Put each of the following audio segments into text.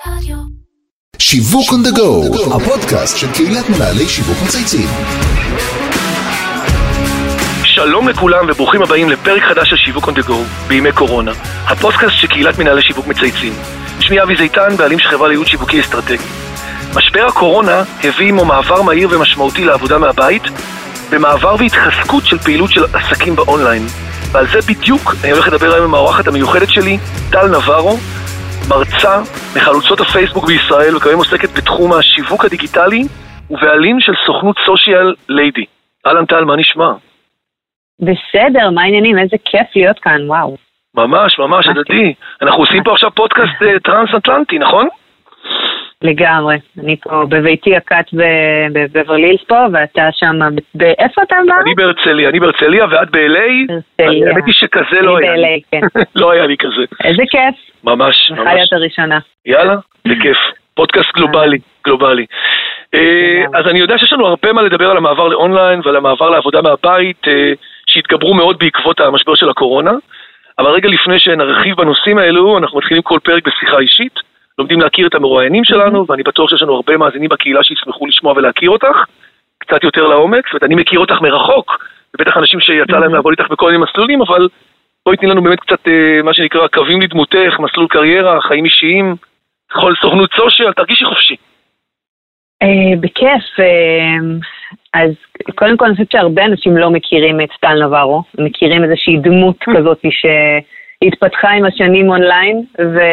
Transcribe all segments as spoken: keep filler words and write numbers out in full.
שיווק on the go, הפודקאסט של קהילת מנהלי שיווק מצייצים. שלום לכולם וברוכים הבאים לפרק חדש של שיווק on the go בימי קורונה, הפודקאסט של קהילת מנהלי שיווק מצייצים. שמי אבי זיתן, בעלים של חברה לייעוץ שיווקי אסטרטגי. משבר הקורונה הביא עמו מעבר מהיר ומשמעותי לעבודה מהבית, במעבר והתחזקות של פעילות של עסקים באונליין. ועל זה בדיוק אני הולך לדבר היום עם האורחת המיוחדת שלי, טל נברו, מרצה מחלוצות הפייסבוק בישראל, וכיום עוסקת בתחום השיווק הדיגיטלי ובעלים של סוכנות סושיאל ליידי. אהלן טל, מה נשמע? בסדר, מה העניינים? איזה כיף להיות כאן, וואו. ממש, ממש, הדדי. אנחנו עושים פה עכשיו פודקאסט טרנס-אטלנטי, נכון? לגמרי. אני פה בביתי הקט בבברלי הילס פה, ואתה שם, איפה אתה אמר? אני בהרצליה, אני בהרצליה, ואת ב-אל איי. הרצליה. האמת היא שכזה לא היה לי. לא היה לי כזה. איזה כיף. ממש, ממש. חיות הראשונה. יאללה, זה כיף. פודקאסט גלובלי, גלובלי. אז אני יודע שיש לנו הרבה מה לדבר על המעבר לאונליין ועל המעבר לעבודה מהבית, שהתגברו מאוד בעקבות המשבר של הקורונה. אבל רגע לפני שנרחיב בנושאים האלו, אנחנו מתחילים כל פרק בשיחה אישית, לומדים להכיר את המרואיינים שלנו, ואני בטוח שיש לנו הרבה מאזינים בקהילה שישמחו לשמוע ולהכיר אותך, קצת יותר לעומק, ואני מכיר אותך מרחוק, ובטח אנשים שיצא להם לעבוד איתך בכל מיני מסלולים, אבל בואי תני לנו באמת קצת, מה שנקרא, קווים לדמותך, מסלול קריירה, חיים אישיים, כל סוכנות סושיאל, תרגישי חופשי. בכיף, אז קודם כל אני חושבת שהרבה אנשים לא מכירים את טל נברו, מכירים איזושהי דמות כזאת שהתפתחה עם השנים אונליין,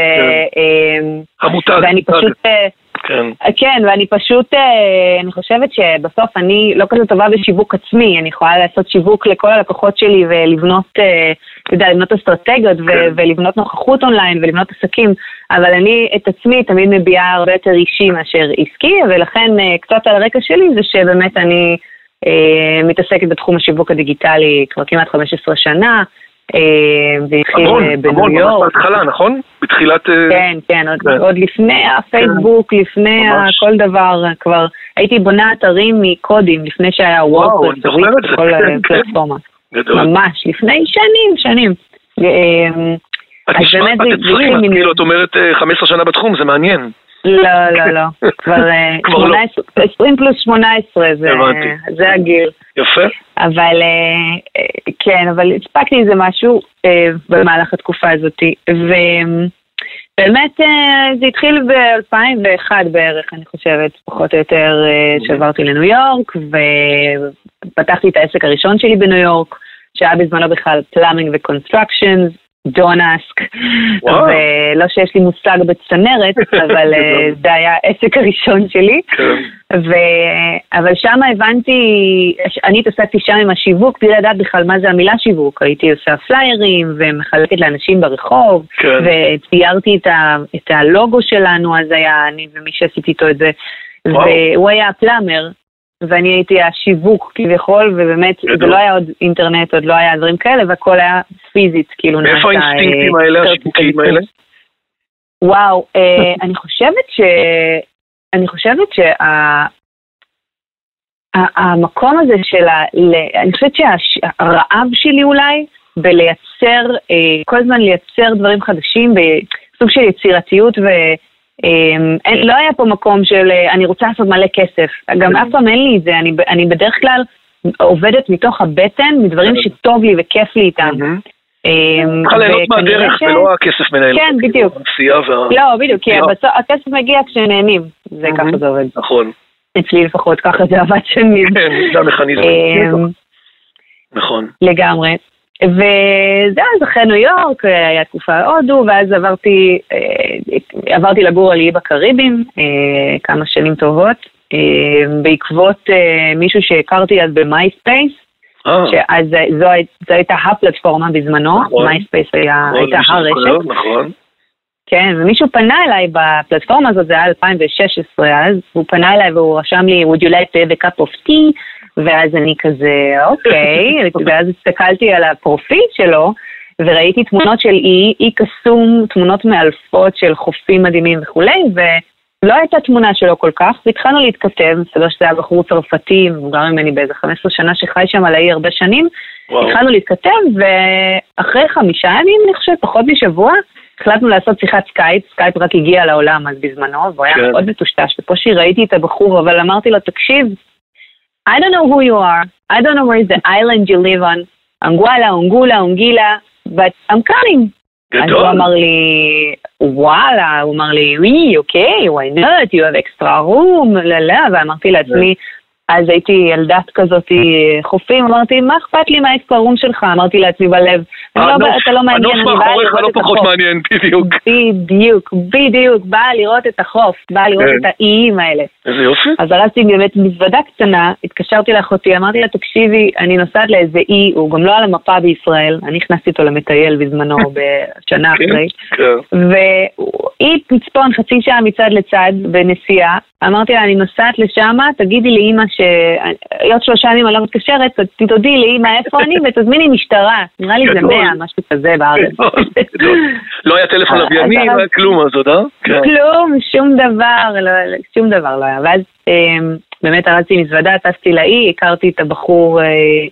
ואני פשוט, כן, ואני פשוט, אני חושבת שבסוף אני לא כזה טובה בשיווק עצמי, אני יכולה לעשות שיווק לכל הלקוחות שלי ולבנות, אתה יודע, לבנות אסטרטגיות ולבנות נוכחות אונליין ולבנות עסקים, אבל אני את עצמי תמיד מביאה הרבה יותר אישי מאשר עסקי, ולכן קצת על הרקע שלי זה שבאמת אני מתעסקת בתחום השיווק הדיגיטלי כבר כמעט חמש עשרה שנה, זה התחיל בניו יורק. ממש בהתחלה, נכון? בתחילת... כן, כן, עוד לפני הפייסבוק, לפני כל דבר, כבר הייתי בונה אתרים מקודים, לפני שהיה וורדפרס, כל פלטפורמה. ממש, לפני שנים, שנים. את נשמעת, את אומרת חמש עשרה שנה בתחום, זה מעניין. לא, לא, לא. כבר עשרים פלוס שמונה עשרה, זה הגיל. יפה. אבל, כן, אבל הספקתי איזה משהו במהלך התקופה הזאת, ובאמת זה התחיל ב-אלפיים ואחת בערך, אני חושבת, פחות או יותר, שעברתי לניו יורק, ופתחתי את העסק הראשון שלי בניו יורק, שהיה בזמנו בכלל plumbing ו-constructions, don't ask, ולא שיש לי מושג בצנרת, אבל זה היה העסק הראשון שלי, אבל שם הבנתי, אני התעסקתי שם עם השיווק, בלי לדעת בכלל מה זה המילה שיווק, הייתי עושה פליירים ומחלקת לאנשים ברחוב, וציירתי את הלוגו שלנו, אז היה אני ומי שעשיתי איתו את זה, והוא היה הפלאמר, ואני הייתי השיווק כביכול, ובאמת זה לא היה עוד אינטרנט, עוד לא היה דברים כאלה, והכל היה פיזית, כאילו נעשה... מאיפה האינסטינקטים האלה, השיווקיים האלה? וואו, אני חושבת ש... אני חושבת שהמקום הזה של ה... אני חושבת שהרעב שלי אולי, בלייצר, כל הזמן לייצר דברים חדשים, בסוג של יצירתיות ו... לא היה פה מקום של אני רוצה לעשות מלא כסף, גם אף פעם אין לי את זה, אני, אני בדרך כלל עובדת מתוך הבטן, מדברים שטוב לי וכיף לי איתם. צריכה ליהנות מהדרך ולא הכסף מנהל. כן, בדיוק. לא, בדיוק, כי הכסף מגיע כשנהנים, זה ככה זה עובד. נכון. אצלי לפחות ככה זה עבד שנים. כן, זה המכניזם. נכון. לגמרי. וזה אז אחרי ניו יורק, היה תקופה הודו, ואז עברתי, עברתי לגור על אי בקריבים, כמה שנים טובות, בעקבות מישהו שהכרתי אז במייספייס, שאז זו הייתה הפלטפורמה בזמנו, מייספייס הייתה הרשת. נכון. כן, ומישהו פנה אליי בפלטפורמה הזאת, זה היה אלפיים ושש עשרה אז, הוא פנה אליי והוא רשם לי, would you like to have a cup of tea? ואז אני כזה, אוקיי, ואז הסתכלתי על הפרופיל שלו, וראיתי תמונות של אי, אי קסום, תמונות מאלפות של חופים מדהימים וכו', ולא הייתה תמונה שלו כל כך, והתחלנו להתכתב, מסתבר שזה היה בחור צרפתי, מבוגר ממני באיזה חמש עשרה שנה שחי שם על האי הרבה שנים, וואו. התחלנו להתכתב, ואחרי חמישה ימים, אני חושב, פחות משבוע, החלטנו לעשות שיחת סקייפ, סקייפ רק הגיע לעולם אז בזמנו, והוא היה מאוד מטושטש, ופה ראיתי את הבחור, אבל אמרתי לו, תקשיב, I don't know who you are, I don't know where is the island you live on, אנגואלה, אונגולה, אונגילה, but I'm coming. אז הוא אמר לי, וואלה, הוא אמר לי, oui, okay, why not, you have extra room, ללה, ואמרתי לעצמי, אז הייתי ילדת כזאת חופים, אמרתי, מה אכפת לי מהאקסטרה רום שלך? אמרתי לעצמי בלב, אתה לא מעניין, אני באה לראות את החוף. לא פחות מעניין, בדיוק. בדיוק, בדיוק, באה לראות את החוף, באה לראות את האיים האלה. איזה יופי. אז הרסתי באמת מזוודה קטנה, התקשרתי לאחותי, אמרתי לה, תקשיבי, אני נוסעת לאיזה אי, הוא גם לא על המפה בישראל, אני הכנסתי אותו למטייל בזמנו בשנה אחרי, ואי פצפון חצי שעה מצד לצד בנסיעה, אמרתי לה, אני נוסעת לשם, תגידי לאמא שהיות שלושה ימים אני לא מתקשרת, תתודי לאמא איפה אני ותזמיני משטרה. נראה לי זה מאה, משהו כזה בארץ. לא היה טלפון לווייני, לא היה כלום אז עוד, אה? כלום, שום דבר, שום דבר לא היה. ואז באמת הרצתי מזוודה, טסתי לאי, הכרתי את הבחור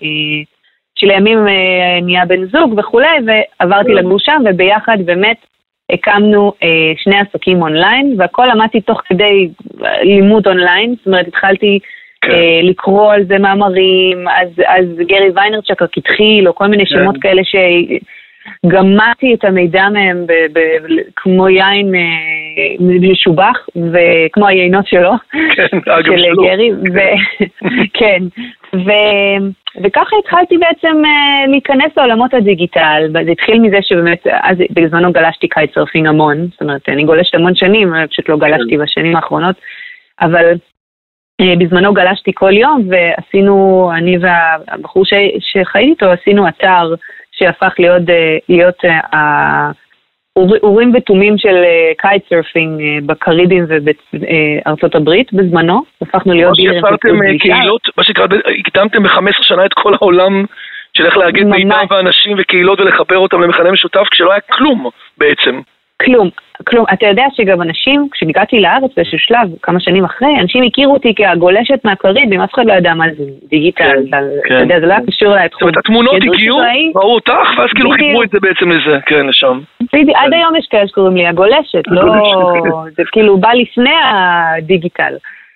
שלימים נהיה בן זוג וכו', ועברתי לגור שם, וביחד באמת הקמנו אה, שני עסקים אונליין, והכל למדתי תוך כדי לימוד אונליין, זאת אומרת, התחלתי כן. אה, לקרוא על זה מאמרים, אז, אז גרי ויינרצ'ק רק התחיל, או כל מיני שמות כן. כאלה שגמתי את המידע מהם ב, ב, כמו יין אה, משובח, וכמו היינות שלו, כן, של שלו. גרי, ו, כן, ו... וככה התחלתי בעצם uh, להיכנס לעולמות הדיגיטל, זה התחיל מזה שבאמת, אז בזמנו גלשתי קייטסרפינג המון, זאת אומרת, אני גולשת המון שנים, פשוט לא גלשתי בשנים האחרונות, אבל uh, בזמנו גלשתי כל יום, ועשינו, אני והבחור ש, שחייתי איתו, עשינו אתר שהפך להיות, uh, להיות uh, אורים ותומים של קייטסרפינג בקריבים ובארצות הברית בזמנו, הפכנו להיות דילרים שיצרתם קהילות, מה שקרה, הקדמתם ב-חמש עשרה שנה את כל העולם של איך להגיד מידע ואנשים וקהילות ולחבר אותם למכנה משותף כשלא היה כלום בעצם. כלום, כלום. אתה יודע שגם אנשים, כשהגעתי לארץ באיזשהו שלב, כמה שנים אחרי, אנשים הכירו אותי כגולשת מהקריבים, אף אחד לא ידע מה זה דיגיטל, אתה יודע, זה לא היה קשור לתחום. זאת אומרת, התמונות הגיעו, ראו אותך, ואז כאילו חיברו את זה בעצם לזה, כן, לשם. עד היום יש כאלה שקוראים לי הגולשת, לא, זה כאילו בא לפני הדיגיטל.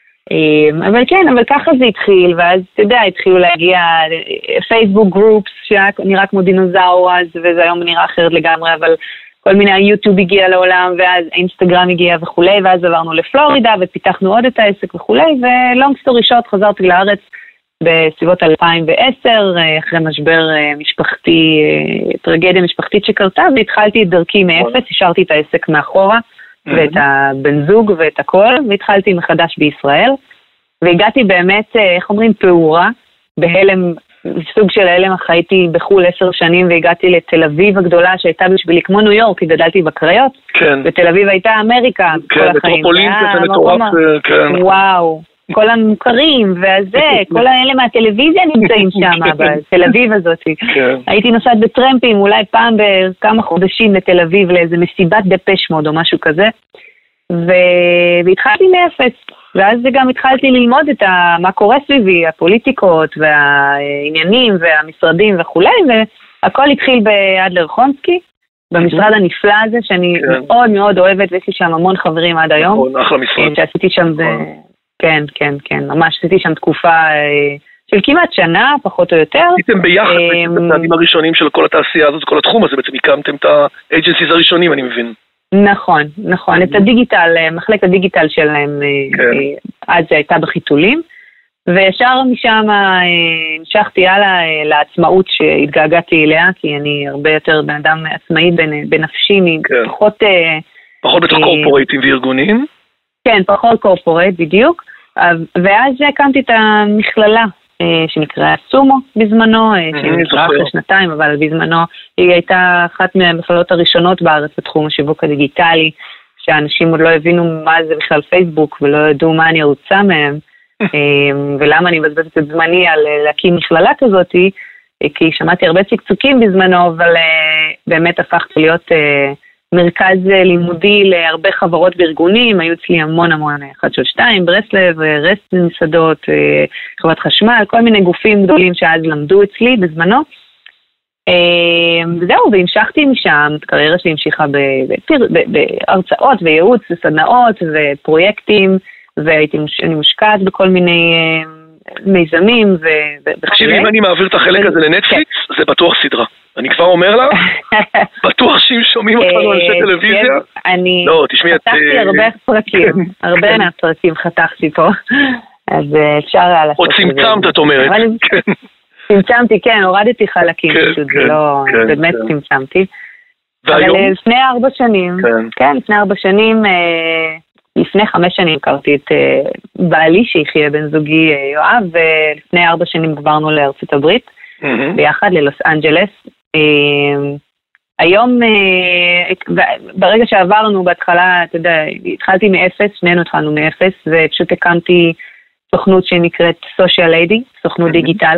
אבל כן, אבל ככה זה התחיל, ואז אתה יודע, התחילו להגיע פייסבוק גרופס, שנראה כמו דינוזאור אז, וזה היום נראה אחרת לגמרי, אבל כל מיני היוטיוב הגיע לעולם, ואז האינסטגרם הגיע וכולי, ואז עברנו לפלורידה, ופיתחנו עוד את העסק וכולי, ולונג סטורי שוט חזרתי לארץ בסביבות אלפיים ועשר, אחרי משבר משפחתי, טרגדיה משפחתית שקרתה, והתחלתי את דרכי מאפס, השארתי את העסק מאחורה, ואת הבן זוג ואת הכל, והתחלתי מחדש בישראל, והגעתי באמת, איך אומרים, פעורה, בהלם, סוג של הלם, חייתי בחול עשר שנים, והגעתי לתל אביב הגדולה, שהייתה בשבילי כמו ניו יורק, כי גדלתי בקריות, כן. ותל אביב הייתה אמריקה, כן, כל החיים. מטרופולין כזה מטורף, כן. וואו, כל המוכרים, והזה, כל האלה מהטלוויזיה נמצאים שם, בתל אביב הזאת. כן. הייתי נוסעת בטרמפים, אולי פעם בכמה חודשים לתל אביב, לאיזה מסיבת דפש מוד או משהו כזה, ו... והתחלתי מאפס. ואז גם התחלתי ללמוד את ה... מה קורה סביבי, הפוליטיקות והעניינים והמשרדים וכולי, והכל התחיל באדלר חונסקי, במשרד הנפלא הזה, שאני כן. מאוד מאוד אוהבת, ויש לי שם המון חברים עד היום. נכון, אחלה משרד. שעשיתי שם, ב... כן, כן, כן, ממש עשיתי שם תקופה של כמעט שנה, פחות או יותר. עשיתם ביחד את הצעדים הראשונים של כל התעשייה הזאת, כל התחום הזה, בעצם הקמתם את האג'נסיז הראשונים, אני מבין. נכון, נכון, את הדיגיטל, מחלקת הדיגיטל שלהם, אז זה הייתה בחיתולים, וישר משם המשכתי הלאה לעצמאות שהתגעגעתי אליה, כי אני הרבה יותר בן אדם עצמאי בנפשי, פחות... פחות בתוך קורפורייטים וארגונים? כן, פחות קורפורייט בדיוק, ואז הקמתי את המכללה, שנקרא סומו בזמנו, שנקרא אחרי שנתיים, אבל בזמנו היא הייתה אחת מהמכללות הראשונות בארץ בתחום השיווק הדיגיטלי, שאנשים עוד לא הבינו מה זה בכלל פייסבוק, ולא ידעו מה אני רוצה מהם, ולמה אני מבזבזת את זמני על להקים מכללה כזאת, כי שמעתי הרבה צקצוקים בזמנו, אבל באמת הפכתי להיות מרכז לימודי להרבה חברות בארגונים, היו אצלי המון המון, אחד של שתיים, ברסלב, רסט מסעדות, חברת חשמל, כל מיני גופים גדולים שאז למדו אצלי בזמנו, זהו, והמשכתי משם, הקריירה שלי המשיכה בהרצאות וייעוץ וסדנאות ופרויקטים, והייתי מושקעת בכל מיני מיזמים. תקשיבי, אם אני מעביר את החלק הזה לנטפליקס, זה בטוח סדרה. אני כבר אומר לה, בטוח שאם שומעים אותנו אנשי טלוויזיה. אני חתכתי הרבה פרקים, הרבה מהפרקים חתכתי פה, אז אפשר לעשות. או צמצמת, את אומרת. צמצמתי, כן, הורדתי חלקים, פשוט זה לא, באמת צמצמתי. אבל לפני ארבע שנים, כן, לפני ארבע שנים, לפני חמש שנים הכרתי את בעלי שיחיה בן זוגי יואב, ולפני ארבע שנים עברנו לארצות הברית, ביחד ללוס אנג'לס. היום, ברגע שעברנו בהתחלה, אתה יודע, התחלתי מאפס, שנינו התחלנו מאפס, ופשוט הקמתי סוכנות שנקראת Social Lady, סוכנות דיגיטל,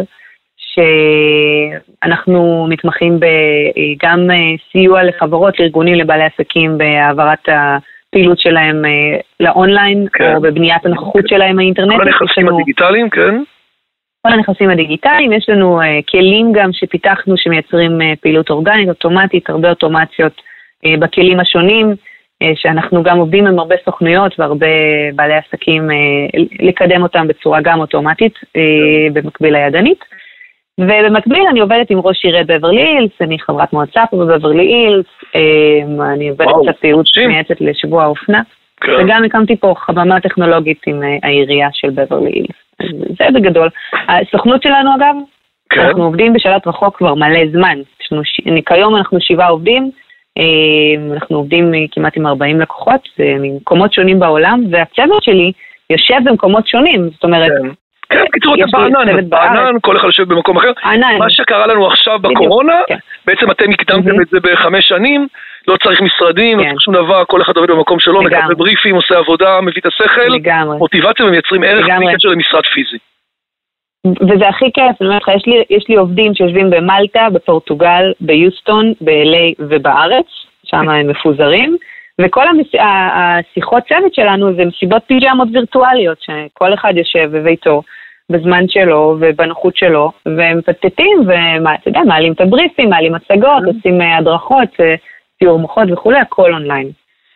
שאנחנו מתמחים גם סיוע לחברות, לארגונים, לבעלי עסקים, בהעברת הפעילות שלהם לאונליין, או בבניית הנוכחות שלהם האינטרנט. כל הנכסים הדיגיטליים, כן? כל הנכסים הדיגיטליים, יש לנו כלים גם שפיתחנו שמייצרים פעילות אורגנית, אוטומטית, הרבה אוטומציות בכלים השונים, שאנחנו גם עובדים עם הרבה סוכנויות והרבה בעלי עסקים לקדם אותם בצורה גם אוטומטית, במקביל לידנית. ובמקביל אני עובדת עם ראש עיריית בברלי הילס, אני חברת מועצה פה בבברלי הילס, אני עובדת קצת פעילות מייעצת לשבוע האופנה, וגם הקמתי פה חממה טכנולוגית עם העירייה של בברלי הילס. זה בגדול. הסוכנות שלנו אגב, אנחנו עובדים בשלט רחוק כבר מלא זמן. כיום אנחנו שבעה עובדים, אנחנו עובדים כמעט עם ארבעים לקוחות, ממקומות שונים בעולם, והצוות שלי יושב במקומות שונים, זאת אומרת, כן, קיצור, אתה בענן, בענן, כל אחד יושב במקום אחר. מה שקרה לנו עכשיו בקורונה, בעצם אתם הקדמתם את זה בחמש שנים, לא צריך משרדים, לא צריך שום דבר, כל אחד עובד במקום שלו, מקבל בריפים, עושה עבודה, מביא את השכל, מוטיבציה ומייצרים ערך בלי קשר למשרד פיזי. וזה הכי כיף, אני אומרת לך, יש לי עובדים שיושבים במלטה, בפורטוגל, ביוסטון, ב-אל איי ובארץ, שם הם מפוזרים, וכל השיחות צוות שלנו זה מסיבות פיג'מות וירטואליות, שכל אחד יושב בביתו בזמן שלו ובנוחות שלו, והם פתטים ומעלים את הבריפים, מעלים הצגות, עושים הדרכות, ציור מוחות וכולי, הכל אונליין.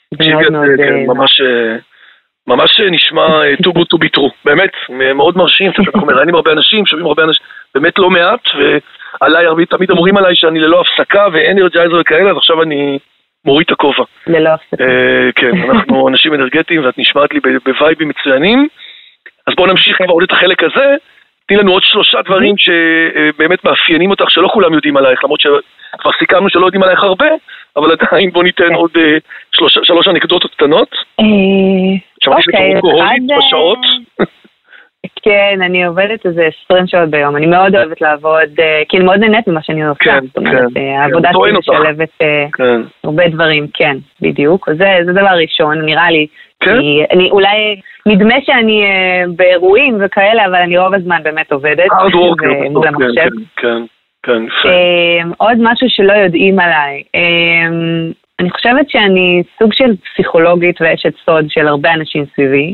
ממש נשמע too good to be true, באמת, מאוד מרשים, אנחנו מראיינים הרבה אנשים, שומעים הרבה אנשים, באמת לא מעט, ועליי הרבה, תמיד אמורים עליי שאני ללא הפסקה ואנרג'ייזר וכאלה, אז עכשיו אני מוריד את הכובע. ללא הפסקה. כן, אנחנו אנשים אנרגטיים, ואת נשמעת לי בווייבים מצוינים, אז בואו נמשיך כבר עוד את החלק הזה, תני לנו עוד שלושה דברים שבאמת מאפיינים אותך, שלא כולם יודעים עלייך, למרות שכבר סיכמנו שלא יודעים עלייך הרבה, אבל עדיין בוא ניתן עוד שלוש אנקדוטות קטנות. שמעתי אוקיי, שתורקוהולית בשעות. כן, אני עובדת איזה עשרים שעות ביום, אני מאוד אוהבת לעבוד, כי אני מאוד נהנית ממה שאני עושה, זאת אומרת, העבודה שלי משלבת הרבה דברים, כן, בדיוק, זה דבר ראשון, נראה לי, אני אולי, נדמה שאני באירועים וכאלה, אבל אני רוב הזמן באמת עובדת, מול המחשב. כן, כן, יפה. עוד משהו שלא יודעים עליי, אני חושבת שאני סוג של פסיכולוגית ואשת סוד של הרבה אנשים סביבי,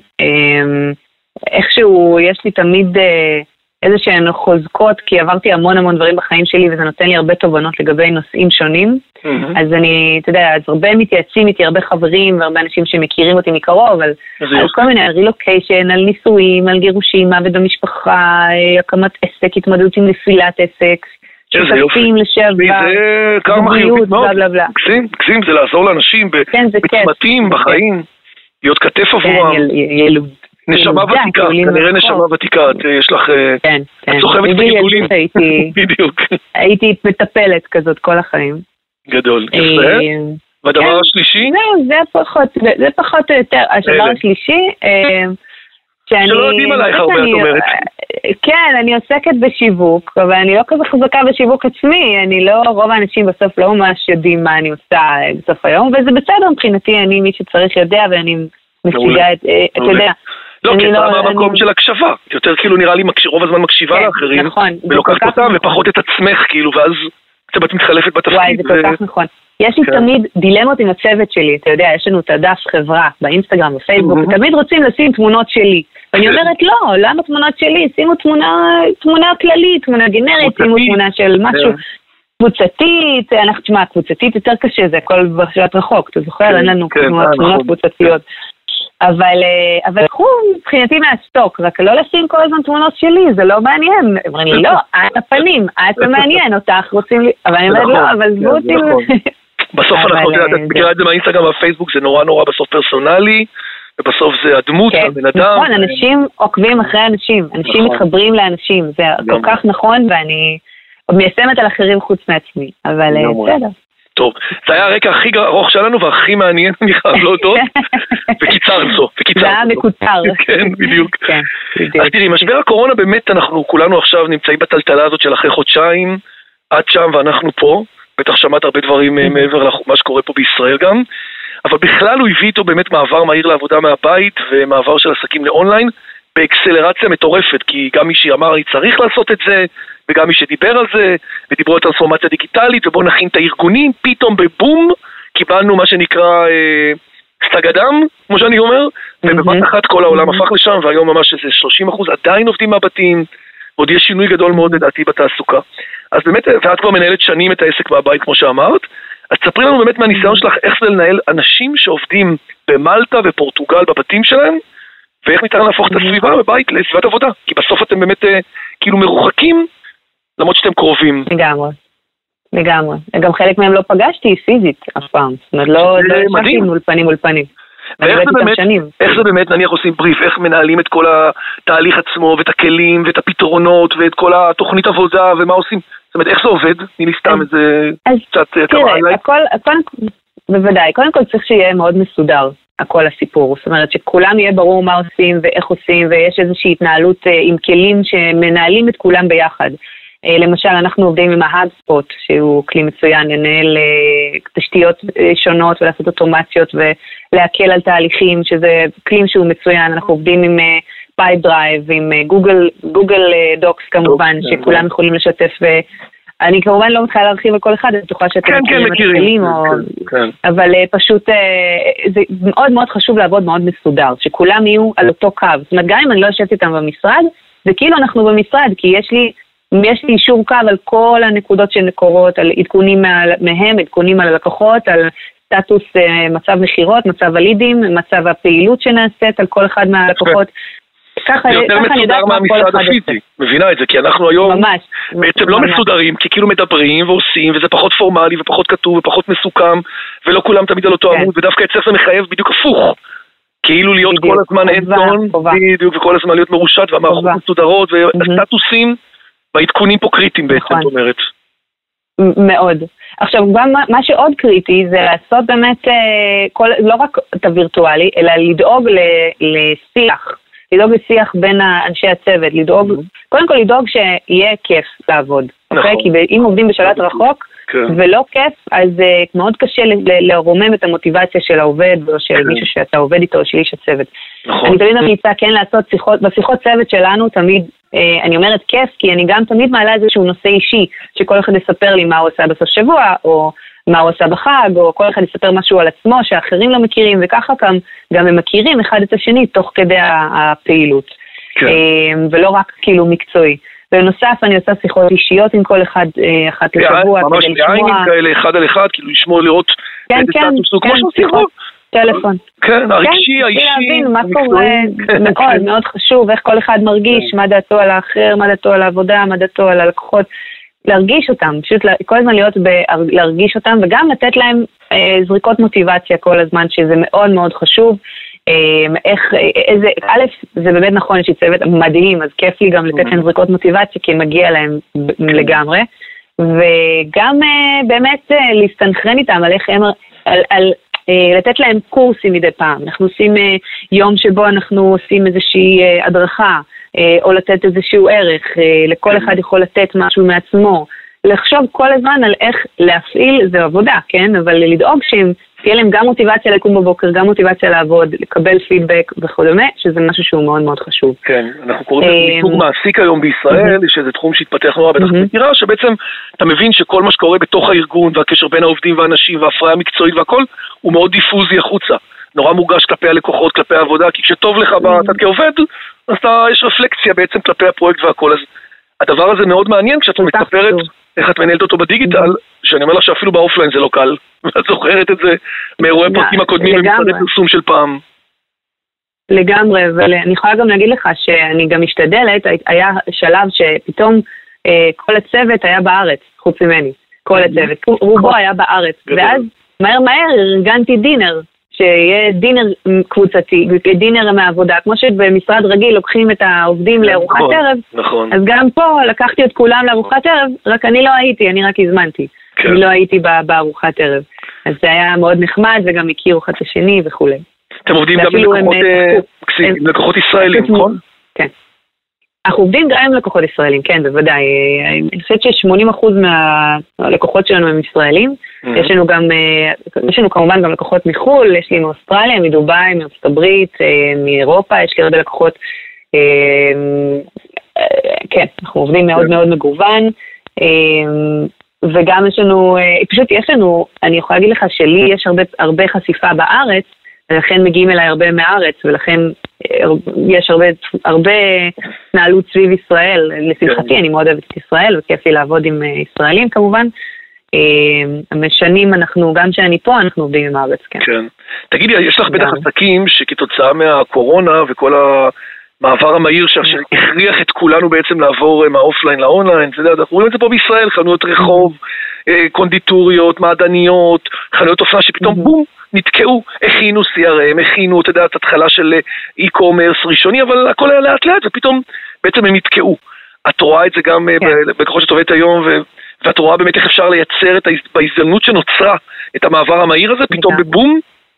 איכשהו יש לי תמיד איזה שהן חוזקות, כי עברתי המון המון דברים בחיים שלי, וזה נותן לי הרבה תובנות לגבי נושאים שונים, אז אני, אתה יודע, אז הרבה מתייעצים איתי, הרבה חברים, והרבה אנשים שמכירים אותי מקרוב, על כל מיני רילוקיישן, על נישואים, על גירושים, מוות במשפחה, הקמת עסק, התמודדות עם נפילת עסק, שותפים לשעבר, בריאות, בלה בלה בלה. קסים, זה לעזור לאנשים בצמתים בחיים, להיות כתף עבורם. נשמה ותיקה, כנראה נשמה ותיקה, יש לך, את סוחבת בגלגולים. בדיוק. הייתי מטפלת כזאת כל החיים. גדול, יפה. והדבר השלישי? זה פחות, זה פחות או יותר, הדבר השלישי, שלא יודעים עלייך הרבה, את אומרת. כן, אני עוסקת בשיווק, אבל אני לא כזה חזקה בשיווק עצמי, אני לא, רוב האנשים בסוף לא ממש יודעים מה אני עושה בסוף היום, וזה בסדר מבחינתי, אני מי שצריך יודע, ואני מפסידה את, אתה יודע. לא, כי אתה מהמקום של הקשבה, יותר כאילו נראה לי רוב הזמן מקשיבה לאחרים, ולוקחת אותם ופחות את עצמך, כאילו, ואז קצת מתחלפת בתפקיד. וואי, זה כל כך נכון. יש לי תמיד דילמות עם הצוות שלי, אתה יודע, יש לנו את הדף חברה באינסטגרם בפייסבוק, ותמיד רוצים לשים תמונות שלי. ואני אומרת, לא, למה תמונות שלי? שימו תמונה כללית, תמונה גנרית, שימו תמונה של משהו. קבוצתית, אנחנו תשמע, קבוצתית יותר קשה, זה הכל בשלט רחוק, אתה זוכר, אין לנו תמונות קבוצתיות. אבל, אבל קחו מבחינתי מהסטוק, רק לא לשים כל הזמן תמונות שלי, זה לא מעניין. אומרים לי, לא, את הפנים, את לא מעניין אותך, רוצים לי, אבל אני אומרת, לא, אבל זבו אותי. בסוף אנחנו, אתה מכירה את זה מהאינסטגרם והפייסבוק, זה נורא נורא בסוף פרסונלי, ובסוף זה הדמות, הבן אדם. נכון, אנשים עוקבים אחרי אנשים, אנשים מתחברים לאנשים, זה כל כך נכון, ואני מיישמת על אחרים חוץ מעצמי, אבל בסדר. טוב, זה היה הרקע הכי ארוך שלנו והכי מעניין, אני חייב להודות, וקיצרנו, וקיצרנו. זה היה מקוצר. כן, בדיוק. אז תראי, משבר הקורונה באמת, אנחנו כולנו עכשיו נמצאים בטלטלה הזאת של אחרי חודשיים, עד שם ואנחנו פה, בטח שמעת הרבה דברים מעבר למה שקורה פה בישראל גם, אבל בכלל הוא הביא איתו באמת מעבר מהיר לעבודה מהבית, ומעבר של עסקים לאונליין, באקסלרציה מטורפת, כי גם מי שאמר, אני צריך לעשות את זה, וגם מי שדיבר על זה, ודיברו על טרנספורמציה דיגיטלית, ובואו נכין את הארגונים, פתאום בבום, קיבלנו מה שנקרא אה, סטגדם, כמו שאני אומר, ובבת אחת כל העולם הפך לשם, והיום ממש איזה שלושים אחוז עדיין עובדים מהבתים, עוד יש שינוי גדול מאוד לדעתי בתעסוקה. אז באמת, ואת כבר מנהלת שנים את העסק מהבית, כמו שאמרת, אז תספרי לנו באמת מהניסיון שלך, איך זה לנהל אנשים שעובדים במלטה ופורטוגל בבתים שלהם, ואיך ניתן להפוך את הסביבה בבית לסביבת עבודה, כי בסוף אתם באמת אה, כאילו מרוחקים, למרות שאתם קרובים. לגמרי, לגמרי. גם חלק מהם לא פגשתי פיזית אף פעם. זאת אומרת, לא ישבתי מול פנים מול פנים. ואיך זה באמת, איך זה באמת, נניח עושים בריף, איך מנהלים את כל התהליך עצמו, ואת הכלים, ואת הפתרונות, ואת כל התוכנית עבודה, ומה עושים? זאת אומרת, איך זה עובד? תני לי סתם איזה קצת כמה עליי. תראה, בוודאי, קודם כל צריך שיהיה מאוד מסודר. הכל הסיפור, זאת אומרת שכולם יהיה ברור מה עושים ואיך עושים, ויש איזושהי התנהלות עם כלים שמנהלים את כולם ביחד. למשל, אנחנו עובדים עם ההאבספוט, שהוא כלי מצוין, לנהל תשתיות שונות ולעשות אוטומציות ולהקל על תהליכים, שזה כלים שהוא מצוין. אנחנו עובדים עם פייפ דרייב, עם גוגל, גוגל דוקס כמובן, שכולם יכולים לשתף, אני כמובן לא מתחילה להרחיב על כל אחד, אני בטוחה שאתם מכירים את הכלים, אבל פשוט זה מאוד מאוד חשוב לעבוד מאוד מסודר, שכולם יהיו על אותו קו. זאת אומרת, גם אם אני לא יושבת איתם במשרד, זה כאילו אנחנו במשרד, כי יש לי יש לי אישור קו על כל הנקודות שקורות, על עדכונים מהם, עדכונים על הלקוחות, על סטטוס מצב מחירות, מצב הלידים, מצב הפעילות שנעשית על כל אחד מהלקוחות. זה יותר מסודר מהמשרד הפיזי, מבינה את זה, כי אנחנו היום בעצם לא מסודרים, כי כאילו מדברים ועושים, וזה פחות פורמלי ופחות כתוב ופחות מסוכם, ולא כולם תמיד על אותו עמוד, ודווקא אצלך זה מחייב בדיוק הפוך. כאילו להיות כל הזמן הנדון, בדיוק, וכל הזמן להיות מרושת, והמערכות מסודרות, והסטטוסים והעדכונים פה קריטיים בעצם, זאת אומרת. מאוד. עכשיו, גם מה שעוד קריטי זה לעשות באמת, לא רק את הווירטואלי, אלא לדאוג לשיח. לדאוג לשיח בין אנשי הצוות, לדאוג, קודם כל לדאוג שיהיה כיף לעבוד. נכון. כי אם עובדים בשלט רחוק, ולא כיף, אז מאוד קשה לרומם את המוטיבציה של העובד, או של מישהו שאתה עובד איתו, או של איש הצוות. אני תמיד ממליצה כן לעשות שיחות, בשיחות צוות שלנו תמיד, אני אומרת כיף, כי אני גם תמיד מעלה איזשהו נושא אישי, שכל אחד יספר לי מה הוא עושה בסוף שבוע, או מה הוא עושה בחג, או כל אחד יספר משהו על עצמו שאחרים לא מכירים, וככה גם, גם הם מכירים אחד את השני תוך כדי הפעילות. כן. ולא רק כאילו מקצועי. ובנוסף אני עושה שיחות אישיות עם כל אחד, אחת לשבוע, ממש לעין כאלה, אחד על אחד, כאילו לשמור לראות כן, כן, כן, שיחות, טלפון. כן, הרגשי, האישי. להבין מה קורה, מאוד מאוד חשוב, איך כל אחד מרגיש, מה דעתו על האחר, מה דעתו על העבודה, מה דעתו על הלקוחות. להרגיש אותם, פשוט כל הזמן להיות להרגיש אותם, וגם לתת להם זריקות מוטיבציה כל הזמן, שזה מאוד מאוד חשוב. איך, איזה, א', זה באמת נכון, יש לי צוות מדהים, אז כיף לי גם לתת להם זריקות מוטיבציה, כי מגיע להם לגמרי, וגם באמת להסתנכרן איתם על איך הם, על, על לתת להם קורסים מדי פעם. אנחנו עושים יום שבו אנחנו עושים איזושהי הדרכה, או לתת איזשהו ערך, לכל אחד יכול לתת משהו מעצמו, לחשוב כל הזמן על איך להפעיל, זה עבודה, כן? אבל לדאוג שהם תהיה להם גם מוטיבציה לקום בבוקר, גם מוטיבציה לעבוד, לקבל פידבק וכדומה, שזה משהו שהוא מאוד מאוד חשוב. כן, אנחנו קוראים לזה מיתוג מעסיק היום בישראל, שזה תחום שהתפתח נורא בטח מכירה, שבעצם אתה מבין שכל מה שקורה בתוך הארגון, והקשר בין העובדים והאנשים, וההפריה המקצועית והכל, הוא מאוד דיפוזי החוצה. נורא מורגש כלפי הלקוחות, כלפי העבודה, כי כשטוב לך אתה כעובד, אז אתה, יש רפלקציה בעצם כלפי הפרויקט והכל. אז הדבר הזה מאוד מעניין כשאת מספרת איך את מנהלת אותו בדיגיטל, שאני אומר לך שאפילו באופליין זה לא קל. ואת זוכרת את זה מאירועי פרקים הקודמים במשרדי פרסום של פעם. לגמרי, ואני יכולה גם להגיד לך שאני גם משתדלת, היה שלב שפתאום אה, כל הצוות היה בארץ, חוץ ממני, כל הצוות, רובו היה בארץ, ואז מהר מהר ארגנתי דינר, שיהיה דינר קבוצתי, דינר מהעבודה, כמו שבמשרד רגיל לוקחים את העובדים לארוחת ערב, נכון. אז גם פה לקחתי את כולם לארוחת ערב, רק אני לא הייתי, אני רק הזמנתי, כן. אני לא הייתי בארוחת ערב, אז זה היה מאוד נחמד, וגם הכירו אחד השני וכו'. אתם עובדים גם עם לקוחות ישראלים, נכון? כן. אנחנו עובדים גם עם לקוחות ישראלים, כן, בוודאי. אני חושבת ש-שמונים אחוז מהלקוחות שלנו הם ישראלים. יש לנו גם, יש לנו כמובן גם לקוחות מחול, יש לי מאוסטרליה, מדובאי, מארצות הברית, מאירופה, יש לי הרבה לקוחות. כן, אנחנו עובדים מאוד מאוד מגוון. וגם יש לנו, פשוט יש לנו, אני יכולה להגיד לך שלי יש הרבה, הרבה חשיפה בארץ, ולכן מגיעים אליי הרבה מהארץ, ולכן יש הרבה, הרבה נעלות סביב ישראל. לשמחתי, אני מאוד אוהבת את ישראל, וכיף לי לעבוד עם ישראלים כמובן. המשנים אנחנו, גם שאני פה, אנחנו עובדים עם הארץ, כן. כן. תגידי, יש לך בטח עסקים שכתוצאה מהקורונה וכל המעבר המהיר שהכריח את כולנו בעצם לעבור מהאופליין לאונליין, אנחנו רואים את זה פה בישראל, חנויות רחוב, קונדיטוריות, מעדניות, חנויות אופנה שפתאום בום, נתקעו, הכינו סי אר אם, הכינו, אתה יודע, את התחלה של אי-קומרס ראשוני, אבל הכל היה לאט לאט, ופתאום בעצם הם נתקעו. את רואה את זה גם בכוחות שאת עובדת היום, ואת רואה באמת איך אפשר לייצר בהזדמנות שנוצרה את המעבר המהיר הזה, פתאום בבום?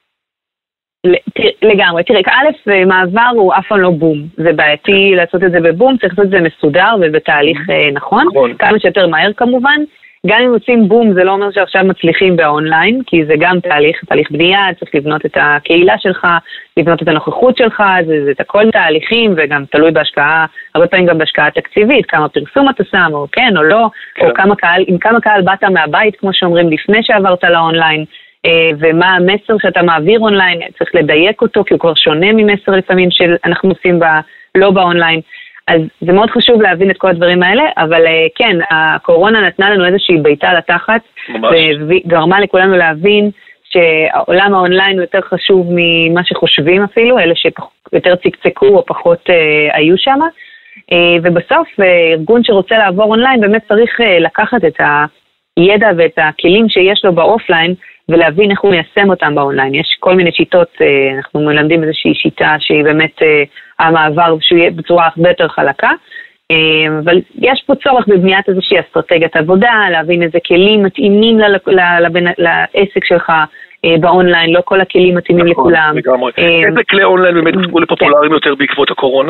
לגמרי, תראה, א', מעבר הוא אף פעם לא בום, זה בעייתי לעשות את זה בבום, צריך לעשות את זה מסודר ובתהליך נכון, כמה שיותר מהר כמובן. גם אם עושים בום, זה לא אומר שעכשיו מצליחים באונליין, כי זה גם תהליך, תהליך בנייה, צריך לבנות את הקהילה שלך, לבנות את הנוכחות שלך, זה, זה את הכל תהליכים, וגם תלוי בהשקעה, הרבה פעמים גם בהשקעה תקציבית, כמה פרסום אתה שם, או כן או לא, כן. או כמה קהל, עם כמה קהל באת מהבית, כמו שאומרים, לפני שעברת לאונליין, ומה המסר שאתה מעביר אונליין, צריך לדייק אותו, כי הוא כבר שונה ממסר לפעמים שאנחנו עושים ב, לא באונליין, אז זה מאוד חשוב להבין את כל הדברים האלה, אבל כן, הקורונה נתנה לנו איזושהי ביתה לתחת, וגרמה לכולנו להבין שהעולם האונליין הוא יותר חשוב ממה שחושבים אפילו, אלה שיותר צקצקו או פחות אה, היו שם, אה, ובסוף אה, ארגון שרוצה לעבור אונליין באמת צריך אה, לקחת את הידע ואת הכלים שיש לו באופליין, ולהבין איך הוא מיישם אותם באונליין. יש כל מיני שיטות, אנחנו מלמדים איזושהי שיטה שהיא באמת המעבר, שהוא יהיה בצורה הרבה יותר חלקה, אבל יש פה צורך בבניית איזושהי אסטרטגיית עבודה, להבין איזה כלים מתאימים לעסק שלך באונליין, לא כל הכלים מתאימים לכולם. איזה כלי אונליין באמת הפכו לפופולריים יותר בעקבות הקורונה?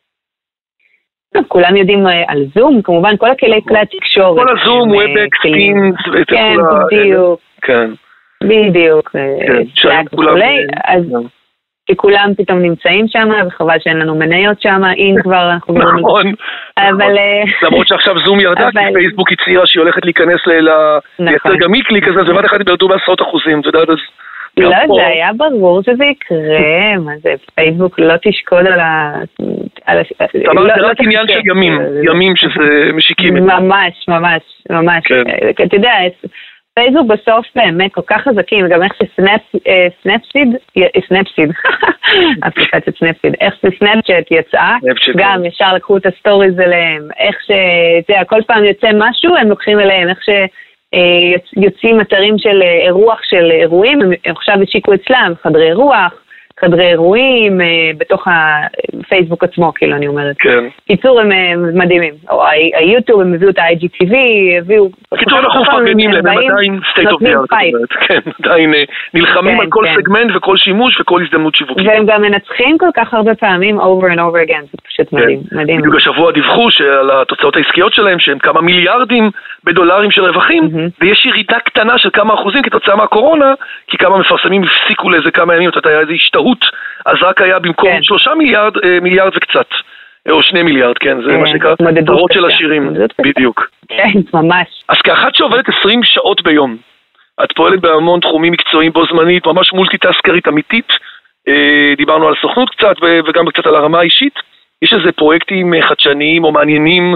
כולם יודעים על זום, כמובן כל הכלי כלי התקשורת. כל הזום, וובקס, טינס, כן, בדיוק. כן. בדיוק, אז שכולם פתאום נמצאים שם, וחבל שאין לנו מניות שם, אם כבר אנחנו... נכון, למרות שעכשיו זום ירדה, כי פייסבוק הצהירה שהיא הולכת להיכנס לייצר גם אי-קליק כזה, אז בבת אחת הם ירדו בעשרות אחוזים, אתה יודע, אז... לא, זה היה ברור שזה יקרה, מה זה, פייסבוק לא תשקוד על ה... אתה אמרת, זה רק עניין של ימים, ימים שזה משיקים. ממש, ממש, ממש. אתה יודע, פייסבוק בסוף באמת כל כך חזקים, וגם איך שסנאפסיד, סנאפסיד, אפליקציית סנאפסיד, איך שסנאפצ'אט יצאה, גם ישר לקחו את הסטוריז אליהם, איך ש... כל פעם יוצא משהו, הם לוקחים אליהם, איך שיוצאים אתרים של אירוח של אירועים, הם עכשיו השיקו אצלם, חדרי אירוח, חדרי אירועים, בתוך הפייסבוק עצמו, כאילו אני אומרת. כן. קיצור, הם מדהימים. או היוטיוב, הם הביאו את ה-איי ג'י טי וי, הביאו... קיצור, אנחנו מפרגנים להם, הם עדיין state of the art. כן, עדיין נלחמים על כל סגמנט וכל שימוש וכל הזדמנות שיווקית. והם גם מנצחים כל כך הרבה פעמים, over and over again, זה פשוט מדהים, מדהים. בדיוק השבוע דיווחו שעל התוצאות העסקיות שלהם, שהם כמה מיליארדים בדולרים של רווחים, ויש ירידה קטנה של כמה אחוזים כתוצאה מהקורונה, כי כמה מפרסמים הפסיקו לאיזה כמה ימים, אתה יודע, איזה השתהות, אז רק היה במקום שלושה מיליארד, מיליארד וקצת, או שני מיליארד, כן, זה מה שנקרא, תרות של השירים, בדיוק. כן, ממש. אז כאחת שעובדת עשרים שעות ביום, את פועלת בהמון תחומים מקצועיים בו זמנית, ממש מולטיטסקרית אמיתית, דיברנו על סוכנות קצת, וגם קצת על הרמה האישית, יש איזה פרויקטים חדשניים או מעניינים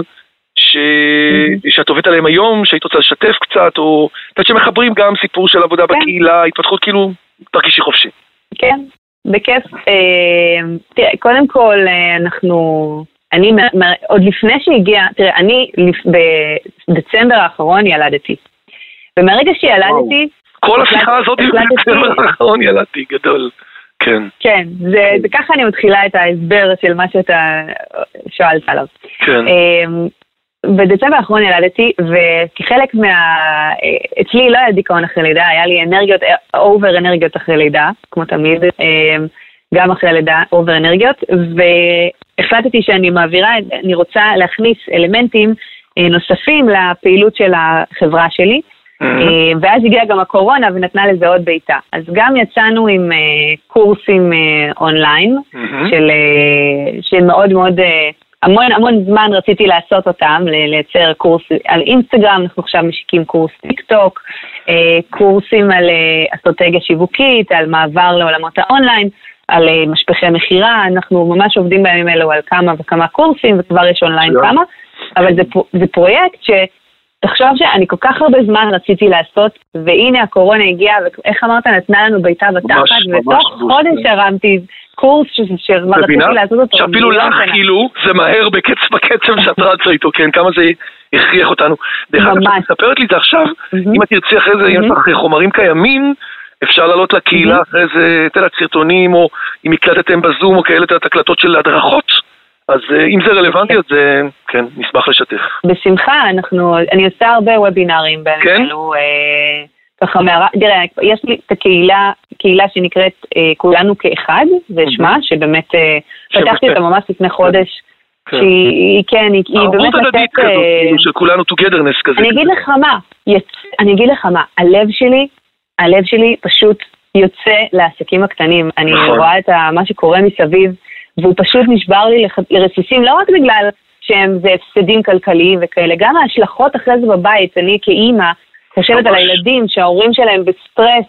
ש... שאת עובדת עליהם היום, שהיית רוצה לשתף קצת, או שמחברים גם סיפור של עבודה כן. בקהילה, התפתחות כאילו, תרגישי חופשי. כן, בכיף. תראה, קודם כל, אנחנו, אני, עוד לפני שהגיע, תראה, אני בדצמבר האחרון ילדתי. ומהרגע שילדתי... כל השיחה הזאת בדצמבר האחרון ילדתי, גדול. כן. כן, זה, זה ככה אני מתחילה את ההסבר של מה שאתה שואלת עליו. כן. בדצמבר האחרון ילדתי, וכחלק מה... אצלי לא היה דיכאון אחרי לידה, היה לי אנרגיות, אובר אנרגיות אחרי לידה, כמו תמיד, גם אחרי לידה, אובר אנרגיות, והחלטתי שאני מעבירה, אני רוצה להכניס אלמנטים נוספים לפעילות של החברה שלי, ואז הגיעה גם הקורונה ונתנה לזה עוד ביתה. אז גם יצאנו עם קורסים אונליין, של מאוד מאוד... המון המון זמן רציתי לעשות אותם, לייצר קורס על אינסטגרם, אנחנו עכשיו משיקים קורס טיק טוק, קורסים על אסטרטגיה שיווקית, על מעבר לעולמות האונליין, על משפחי מחירה, אנחנו ממש עובדים בימים אלו על כמה וכמה קורסים, וכבר יש אונליין כמה, אבל זה, זה פרויקט שתחשוב שאני כל כך הרבה זמן רציתי לעשות, והנה הקורונה הגיעה, ואיך אמרת, נתנה לנו ביתה בתחת, ותוך חודש הרמתי קורס שרציתי לעשות אותו. שאפילו לך כאילו זה מהר בקצב בקצב שאת רצה איתו, כן, כמה זה הכריח אותנו. דרך אגב, שאת מספרת לי את זה עכשיו, אם את תרצי אחרי זה, אם יש לך חומרים קיימים, אפשר לעלות לקהילה אחרי זה, תלת סרטונים, או אם הקלטתם בזום, או כאלה את הקלטות של הדרכות, אז אם זה רלוונטי, אז כן, נשמח לשתף. בשמחה, אנחנו, אני עושה הרבה וובינרים בימים אלו, ככה מערה, תראה, יש לי את הקהילה, קהילה שנקראת אה, כולנו כאחד, זה שמה, שבאמת אה, פתחתי אותה ממש לפני חודש, כן. שהיא, כן, היא, היא באמת לתת... הדדית כזאת, כאילו, של כולנו togetherness כזה. אני אגיד לך מה, יצ... אני אגיד לך מה, הלב שלי, הלב שלי פשוט יוצא לעסקים הקטנים, אני נכון. רואה את מה שקורה מסביב, והוא פשוט נשבר לי לח... לרסיסים, לא רק בגלל שהם זה הפסדים כלכליים וכאלה, גם ההשלכות אחרי זה בבית, אני כאימא, חושבת על הילדים שההורים שלהם בסטרס,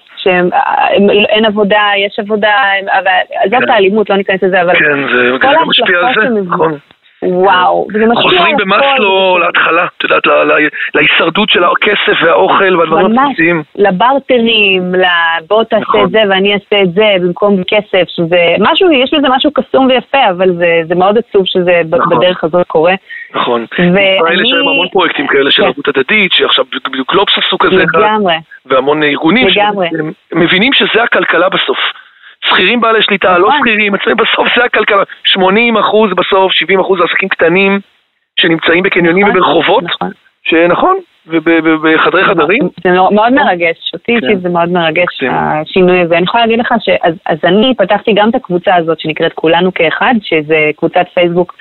שאין עבודה, יש עבודה, זאת האלימות, לא ניכנס לזה, אבל כל ההשלכות שמזמין. וואו, חוזרים במסלו להתחלה, את יודעת, להישרדות של הכסף והאוכל והדברים הפרטיים. לברטרים, בוא תעשה את זה ואני אעשה את זה במקום בכסף, שזה משהו, יש לזה משהו קסום ויפה, אבל זה מאוד עצוב שזה בדרך הזאת קורה. נכון. ישראל יש היום המון פרויקטים כאלה של ערבות הדדית, שעכשיו בדיוק לא פססו כזה אחד, והמון ארגונים שמבינים שזה הכלכלה בסוף. שכירים בעלי שליטה, לא שכירים, בסוף זה הכלכלה, שמונים אחוז בסוף, שבעים אחוז עסקים קטנים שנמצאים בקניונים וברחובות, שנכון, ובחדרי חדרים. זה מאוד מרגש, אותי אישית זה מאוד מרגש השינוי הזה. אני יכולה להגיד לך אז אני פתחתי גם את הקבוצה הזאת שנקראת כולנו כאחד, שזה קבוצת פייסבוק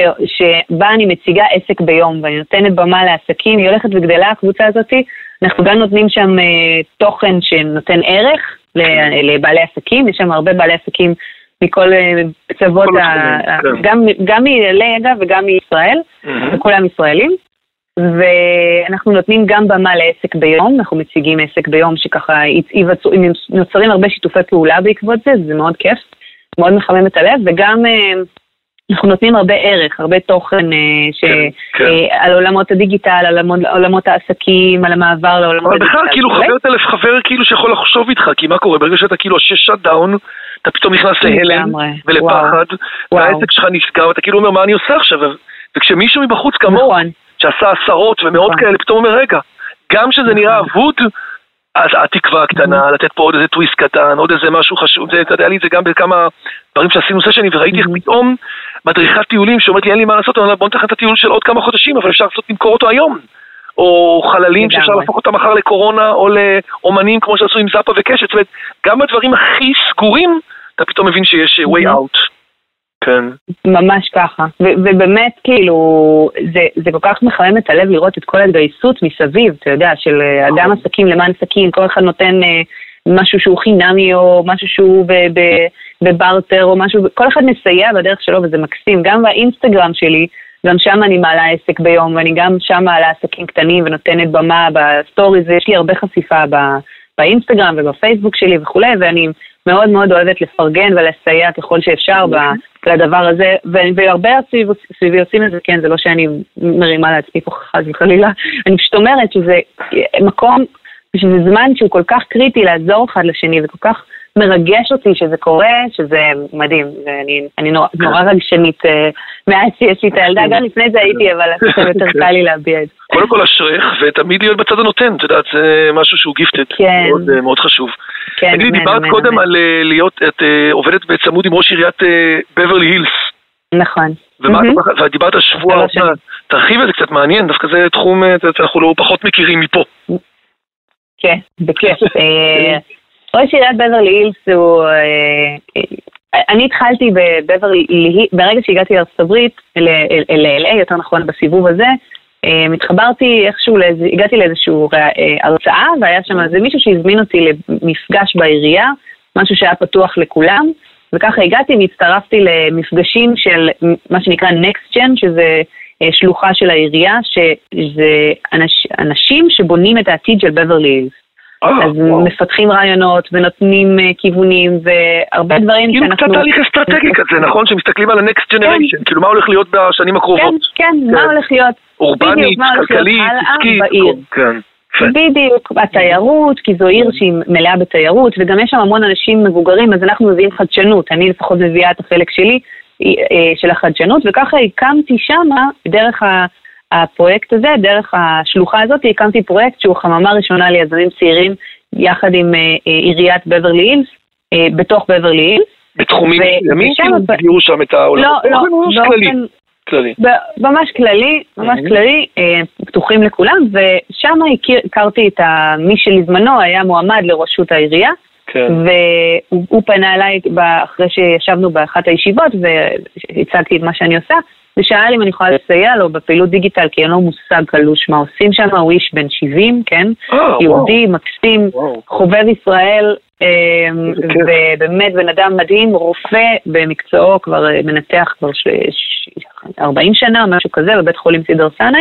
שבה אני מציגה עסק ביום, ואני נותנת במה לעסקים, היא הולכת וגדלה הקבוצה הזאת, אנחנו גם נותנים שם תוכן שנותן ערך, לבעלי עסקים, יש שם הרבה בעלי עסקים מכל קצוות, גם מ-אל איי אגב וגם מישראל, וכולם ישראלים, ואנחנו נותנים גם במה לעסק ביום, אנחנו מציגים עסק ביום שככה נוצרים הרבה שיתופי פעולה בעקבות זה, זה מאוד כיף, מאוד מחמם את הלב, וגם אנחנו נותנים הרבה ערך, הרבה תוכן על עולמות הדיגיטל, על עולמות העסקים, על המעבר לעולמות הדיגיטל. אבל בכלל, כאילו חבר טלף חבר כאילו שיכול לחשוב איתך, כי מה קורה? ברגע שאתה כאילו השש דאון, אתה פתאום נכנס להלם ולפחד, והעסק שלך נפגע, ואתה כאילו אומר, מה אני עושה עכשיו? וכשמישהו מבחוץ כמוהו, שעשה עשרות ומאות כאלה, פתאום אומר, רגע, גם שזה נראה אבוד, אז התקווה הקטנה, לתת פה עוד איזה טוויסט קטן, עוד איזה משהו חשוב, זה, אתה יודע לי, זה גם בכמה דברים שעשינו סשנים, וראיתי איך פתאום מדריכת טיולים שאומרת לי, אין לי מה לעשות, בוא נתחיל את הטיול של עוד כמה חודשים, אבל אפשר לעשות למכור אותו היום. או חללים שאפשר להפוך אותם מחר לקורונה, או לאומנים כמו שעשו עם זאפה וקשת, זאת אומרת, גם בדברים הכי סגורים, אתה פתאום מבין שיש way out. כן. ממש ככה, ו- ובאמת כאילו זה, זה כל כך מחמם את הלב לראות את כל ההתגייסות מסביב, אתה יודע, של אדם עסקים למען עסקים, כל אחד נותן אה, משהו שהוא חינמי או משהו שהוא ב- ב- בברטר או משהו, כל אחד מסייע בדרך שלו וזה מקסים, גם באינסטגרם שלי, גם שם אני מעלה עסק ביום ואני גם שם מעלה עסקים קטנים ונותנת במה בסטוריז, יש לי הרבה חשיפה ב- באינסטגרם ובפייסבוק שלי וכולי, ואני מאוד מאוד אוהבת לפרגן ולסייע ככל שאפשר לדבר הזה, והרבה סביבי עושים את זה, כן, זה לא שאני מרימה לעצמי פה חס וחלילה, אני פשוט אומרת שזה מקום, שזה זמן שהוא כל כך קריטי לעזור אחד לשני, וכל כך מרגש אותי שזה קורה, שזה מדהים, ואני נורא, נורא רגשנית, מאז שיש לי את הילדה, גם לפני זה הייתי, אבל עכשיו יותר קל לי להביע את זה. קודם כל אשריך, ותמיד להיות בצד הנותן, את יודעת, זה משהו שהוא גיפטד, מאוד, מאוד חשוב. תגידי, דיברת קודם על להיות, את עובדת בצמוד עם ראש עיריית בברלי הילס. נכון. ודיברת השבוע, תרחיב את זה קצת מעניין, דווקא זה תחום, אנחנו לא פחות מכירים מפה. כן, בכיף. ראש עיריית בברלי הילס הוא... אני התחלתי בבברלי, ברגע שהגעתי לארצות הברית, ל-אל איי, יותר נכון בסיבוב הזה, מתחברתי איכשהו, הגעתי לאיזשהו הרצאה, והיה שם איזה מישהו שהזמין אותי למפגש בעירייה, משהו שהיה פתוח לכולם, וככה הגעתי והצטרפתי למפגשים של מה שנקרא Next Gen, שזה שלוחה של העירייה, שזה אנשים שבונים את העתיד של בברלי הילס. אז מפתחים רעיונות ונותנים כיוונים והרבה דברים שאנחנו... כאילו קצת תהליך אסטרטגי כזה, נכון? שמסתכלים על ה-Next Generation, כאילו מה הולך להיות בשנים הקרובות? כן, כן, מה הולך להיות... אורבנית, כלכלית, עסקית. בדיוק, התיירות, כי זו עיר שהיא מלאה בתיירות, וגם יש שם המון אנשים מבוגרים, אז אנחנו מביאים חדשנות, אני לפחות מביאה את החלק שלי של החדשנות, וככה הקמתי שם, דרך הפרויקט הזה, דרך השלוחה הזאת, הקמתי פרויקט שהוא חממה ראשונה ליזמים צעירים, יחד עם עיריית בברלי הילס, בתוך בברלי הילס. בתחומים מסוימים, תגדירו שם את העולם. לא, לא, באופן... כללי. ממש כללי, ממש כללי, פתוחים לכולם, ושם הכרתי את מי שלזמנו היה מועמד לראשות העירייה, והוא פנה אליי אחרי שישבנו באחת הישיבות, והצגתי את מה שאני עושה, ושאל אם אני יכולה לסייע לו בפעילות דיגיטל, כי אין לו מושג קלוש מה עושים שם, הוא איש בן שבעים, כן? יהודי, מקסים, חובב ישראל, ובאמת בן אדם מדהים, רופא במקצועו, כבר מנתח כבר ארבעים שנה, משהו כזה, בבית חולים סידר סנאי,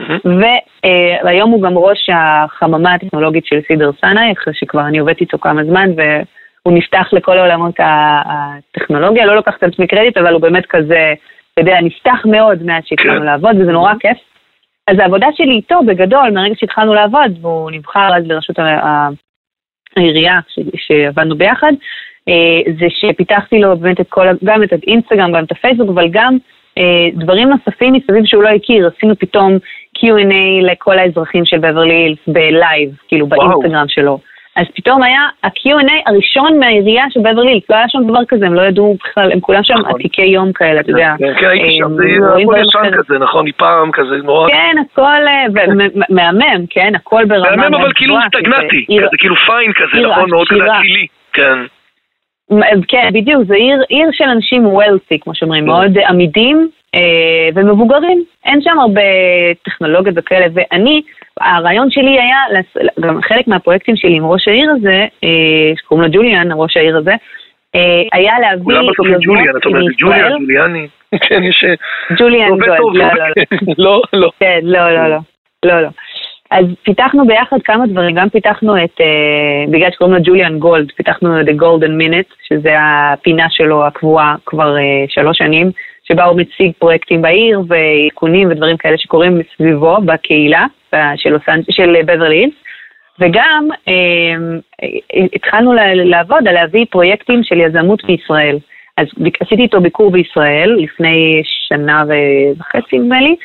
והיום הוא גם ראש החממה הטכנולוגית של סידר סנאי, אחרי שכבר אני עובדת איתו כמה זמן, והוא נפתח לכל העולמות הטכנולוגיה, לא לוקח את עצמי קרדיט, אבל הוא באמת כזה, אתה יודע, נפתח מאוד מאז שהתחלנו לעבוד, וזה נורא כיף. אז העבודה שלי איתו, בגדול, מהרגע שהתחלנו לעבוד, והוא נבחר אז לרשות העירייה שעבדנו ביחד, זה שפיתחתי לו באמת את כל, גם את האינסטגרם, גם את הפייסבוק, אבל גם דברים נוספים מסביב שהוא לא הכיר. עשינו פתאום קיו אנד איי לכל האזרחים של בברלי הילס בלייב, כאילו באינסטגרם שלו. אז פתאום היה ה-קיו אנד איי הראשון מהעירייה של בברלי הילס, לא היה שם דבר כזה, הם לא ידעו בכלל, הם כולם שם עתיקי יום כאלה, אתה יודע. כן, הייתי שם, זה הכל ישן כזה, נכון, מפעם כזה, נורא. כן, הכל מהמם, כן, הכל ברמה. מהמם, אבל כאילו סטגנטי, זה כאילו פיין כזה, נכון, מאוד כזה צילי, כן. כן, בדיוק, זה עיר, עיר של אנשים wealthy, כמו שאומרים, מאוד עמידים אה, ומבוגרים. אין שם הרבה טכנולוגיות וכאלה, ואני, הרעיון שלי היה, גם חלק מהפרויקטים שלי עם ראש העיר הזה, אה, שקוראים לו ג'וליאן, ראש העיר הזה, אה, היה להביא... כולם בסוף עם ג'וליאן, אתה אומר, ג'וליאן, ג'וליאני. כן, יש... ג'וליאן גולד, לא, לא, לא. כן, לא, לא, לא. לא, לא. אז פיתחנו ביחד כמה דברים, גם פיתחנו את, uh, בגלל שקוראים לו ג'וליאן גולד, פיתחנו את The Golden Minute, שזה הפינה שלו הקבועה כבר uh, שלוש שנים, שבה הוא מציג פרויקטים בעיר ועיקונים ודברים כאלה שקורים מסביבו בקהילה של, של בברלי הילס, וגם uh, התחלנו לעבוד על להביא פרויקטים של יזמות בישראל. אז עשיתי איתו ביקור בישראל לפני שנה וחצי נדמה לי,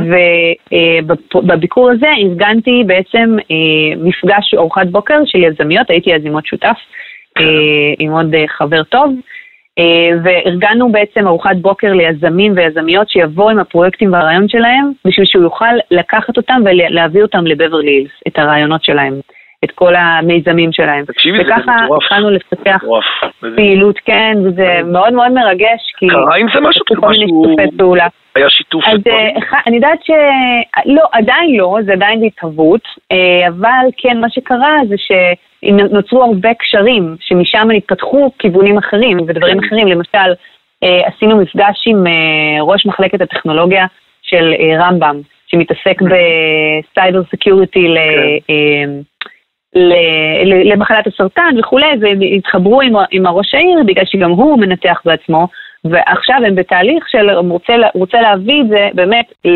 ובביקור הזה ארגנתי בעצם מפגש ארוחת בוקר של יזמיות, הייתי אז עם עוד שותף, עם עוד חבר טוב, וארגנו בעצם ארוחת בוקר ליזמים ויזמיות שיבואו עם הפרויקטים והרעיון שלהם, בשביל שהוא יוכל לקחת אותם ולהביא אותם לבברלי הילס, את הרעיונות שלהם. את כל המיזמים שלהם. וככה התחלנו לפתח פעילות, כן, וזה מאוד מאוד מרגש, כי... קרה עם זה משהו? היה שיתוף? אז אני יודעת ש... לא, עדיין לא, זה עדיין בהתהוות, אבל כן, מה שקרה זה שנוצרו הרבה קשרים, שמשם נתפתחו כיוונים אחרים ודברים אחרים. למשל, עשינו מפגש עם ראש מחלקת הטכנולוגיה של רמב"ם, שמתעסק בסייבר סקיוריטי ל... למחלת הסרטן וכולי, והם התחברו עם, עם הראש העיר, בגלל שגם הוא מנתח בעצמו, ועכשיו הם בתהליך של רוצה, רוצה להביא את זה באמת ל,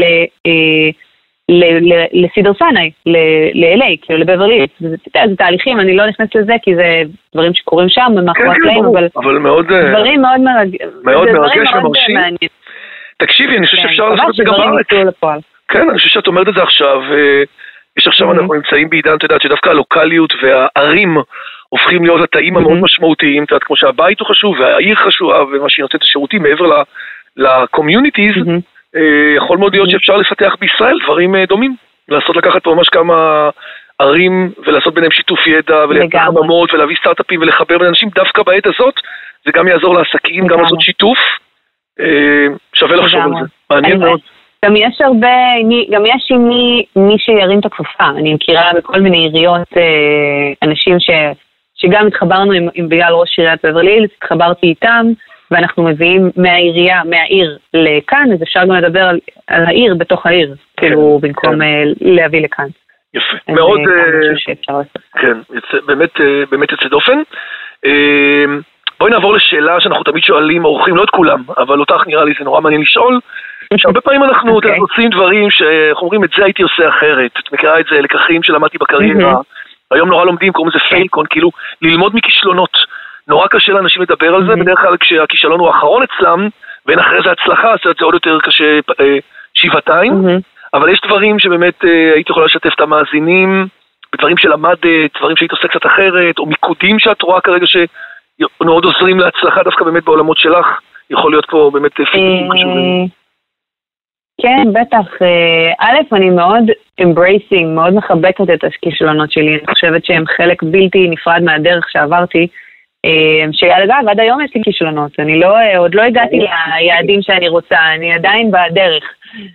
לסידר סינאי, ל-אל איי, כאילו לבברלי. זה, זה תהליכים, אני לא נכנסת לזה, כי זה דברים שקורים שם, במאחורי הקלעים, אבל, אבל מאוד, דברים מאוד מרגש, מאוד מרגש ומרשים. תקשיבי, אני חושב שאפשר לעשות את זה גם בארץ. כן, אני חושב שאת אומרת את זה עכשיו, יש עכשיו אנחנו נמצאים בעידן, אתה יודעת, שדווקא הלוקליות והערים הופכים להיות התאים המאוד משמעותיים, אתה יודעת, כמו שהבית הוא חשוב, והעיר חשובה, ומה שהיא נותנת השירותים מעבר לקומיוניטיז, יכול מאוד להיות שאפשר לפתח בישראל דברים דומים, לעשות לקחת פה ממש כמה ערים, ולעשות ביניהם שיתוף ידע, ולייצר חממות, ולהביא סטארט-אפים, ולחבר בין אנשים דווקא בעת הזאת, זה גם יעזור לעסקים, גם לעשות שיתוף, שווה לחשוב על זה, מעניין מאוד. גם יש הרבה, גם יש מי, מי שירים את הכפפה. אני מכירה בכל מיני עיריות אנשים ש, שגם התחברנו עם, עם בגלל ראש עיריית בברלי הילס, התחברתי איתם, ואנחנו מביאים מהעירייה, מהעיר לכאן, אז אפשר גם לדבר על, על העיר בתוך העיר, כאילו במקום להביא לכאן. יפה, מאוד, כן, באמת, באמת יוצא דופן. בואי נעבור לשאלה שאנחנו תמיד שואלים, אורחים, לא את כולם, אבל אותך נראה לי זה נורא מעניין לשאול, שהרבה פעמים אנחנו okay. עושים דברים שאנחנו אומרים, את זה הייתי עושה אחרת. את מכירה את זה, לקחים שלמדתי בקריירה. Mm-hmm. היום נורא לומדים, קוראים לזה okay. פיילקון, כאילו ללמוד מכישלונות. נורא קשה לאנשים לדבר על זה, mm-hmm. בדרך כלל כשהכישלון הוא האחרון אצלם, ואין אחרי זה הצלחה, אז זה עוד יותר קשה אה, שבעתיים. Mm-hmm. אבל יש דברים שבאמת אה, הייתי יכולה לשתף את המאזינים, בדברים שלמדת, דברים שהיית עושה קצת אחרת, או מיקודים שאת רואה כרגע שמאוד עוזרים להצלחה, דווקא באמת בעולמות שלך. יכול להיות פה באמת פיתוחים חשובים. כן, בטח. א', אני מאוד embracing, מאוד מחבקת את הכישלונות שלי. אני חושבת שהם חלק בלתי נפרד מהדרך שעברתי, שאגב, עד היום יש לי כישלונות. אני לא, עוד לא הגעתי ליעדים שאני רוצה, אני עדיין בדרך.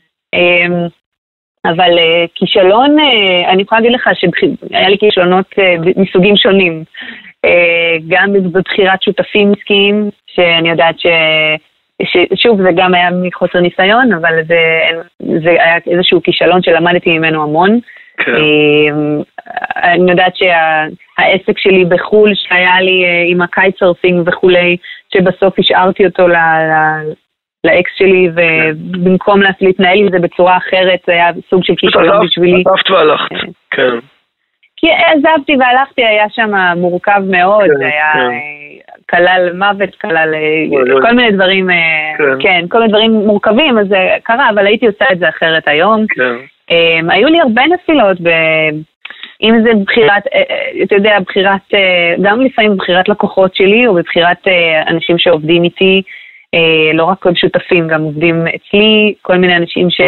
אבל כישלון, אני יכולה להגיד לך שהיה לי כישלונות מסוגים שונים. גם בבחירת שותפים עסקיים, שאני יודעת ש... שוב, זה גם היה מחוסר ניסיון, אבל זה, זה היה איזשהו כישלון שלמדתי ממנו המון. כן. אני יודעת שהעסק שלי בחול, שהיה לי עם הקייטסרפינג וכולי, שבסוף השארתי אותו ל, ל, לאקס שלי, ובמקום להתנהל עם זה בצורה אחרת, זה היה סוג של כישלון בשבילי. עזבת והלכת, כן. כי עזבתי והלכתי, היה שם מורכב מאוד, זה היה כלל מוות, כלל כל מיני דברים, כן, כל מיני דברים מורכבים, אז זה קרה, אבל הייתי עושה את זה אחרת היום. היו לי הרבה נפילות, אם זה בחירת, אתה יודע, בחירת, גם לפעמים בבחירת לקוחות שלי, או בבחירת אנשים שעובדים איתי, לא רק כל שותפים, גם עובדים אצלי, כל מיני אנשים ש...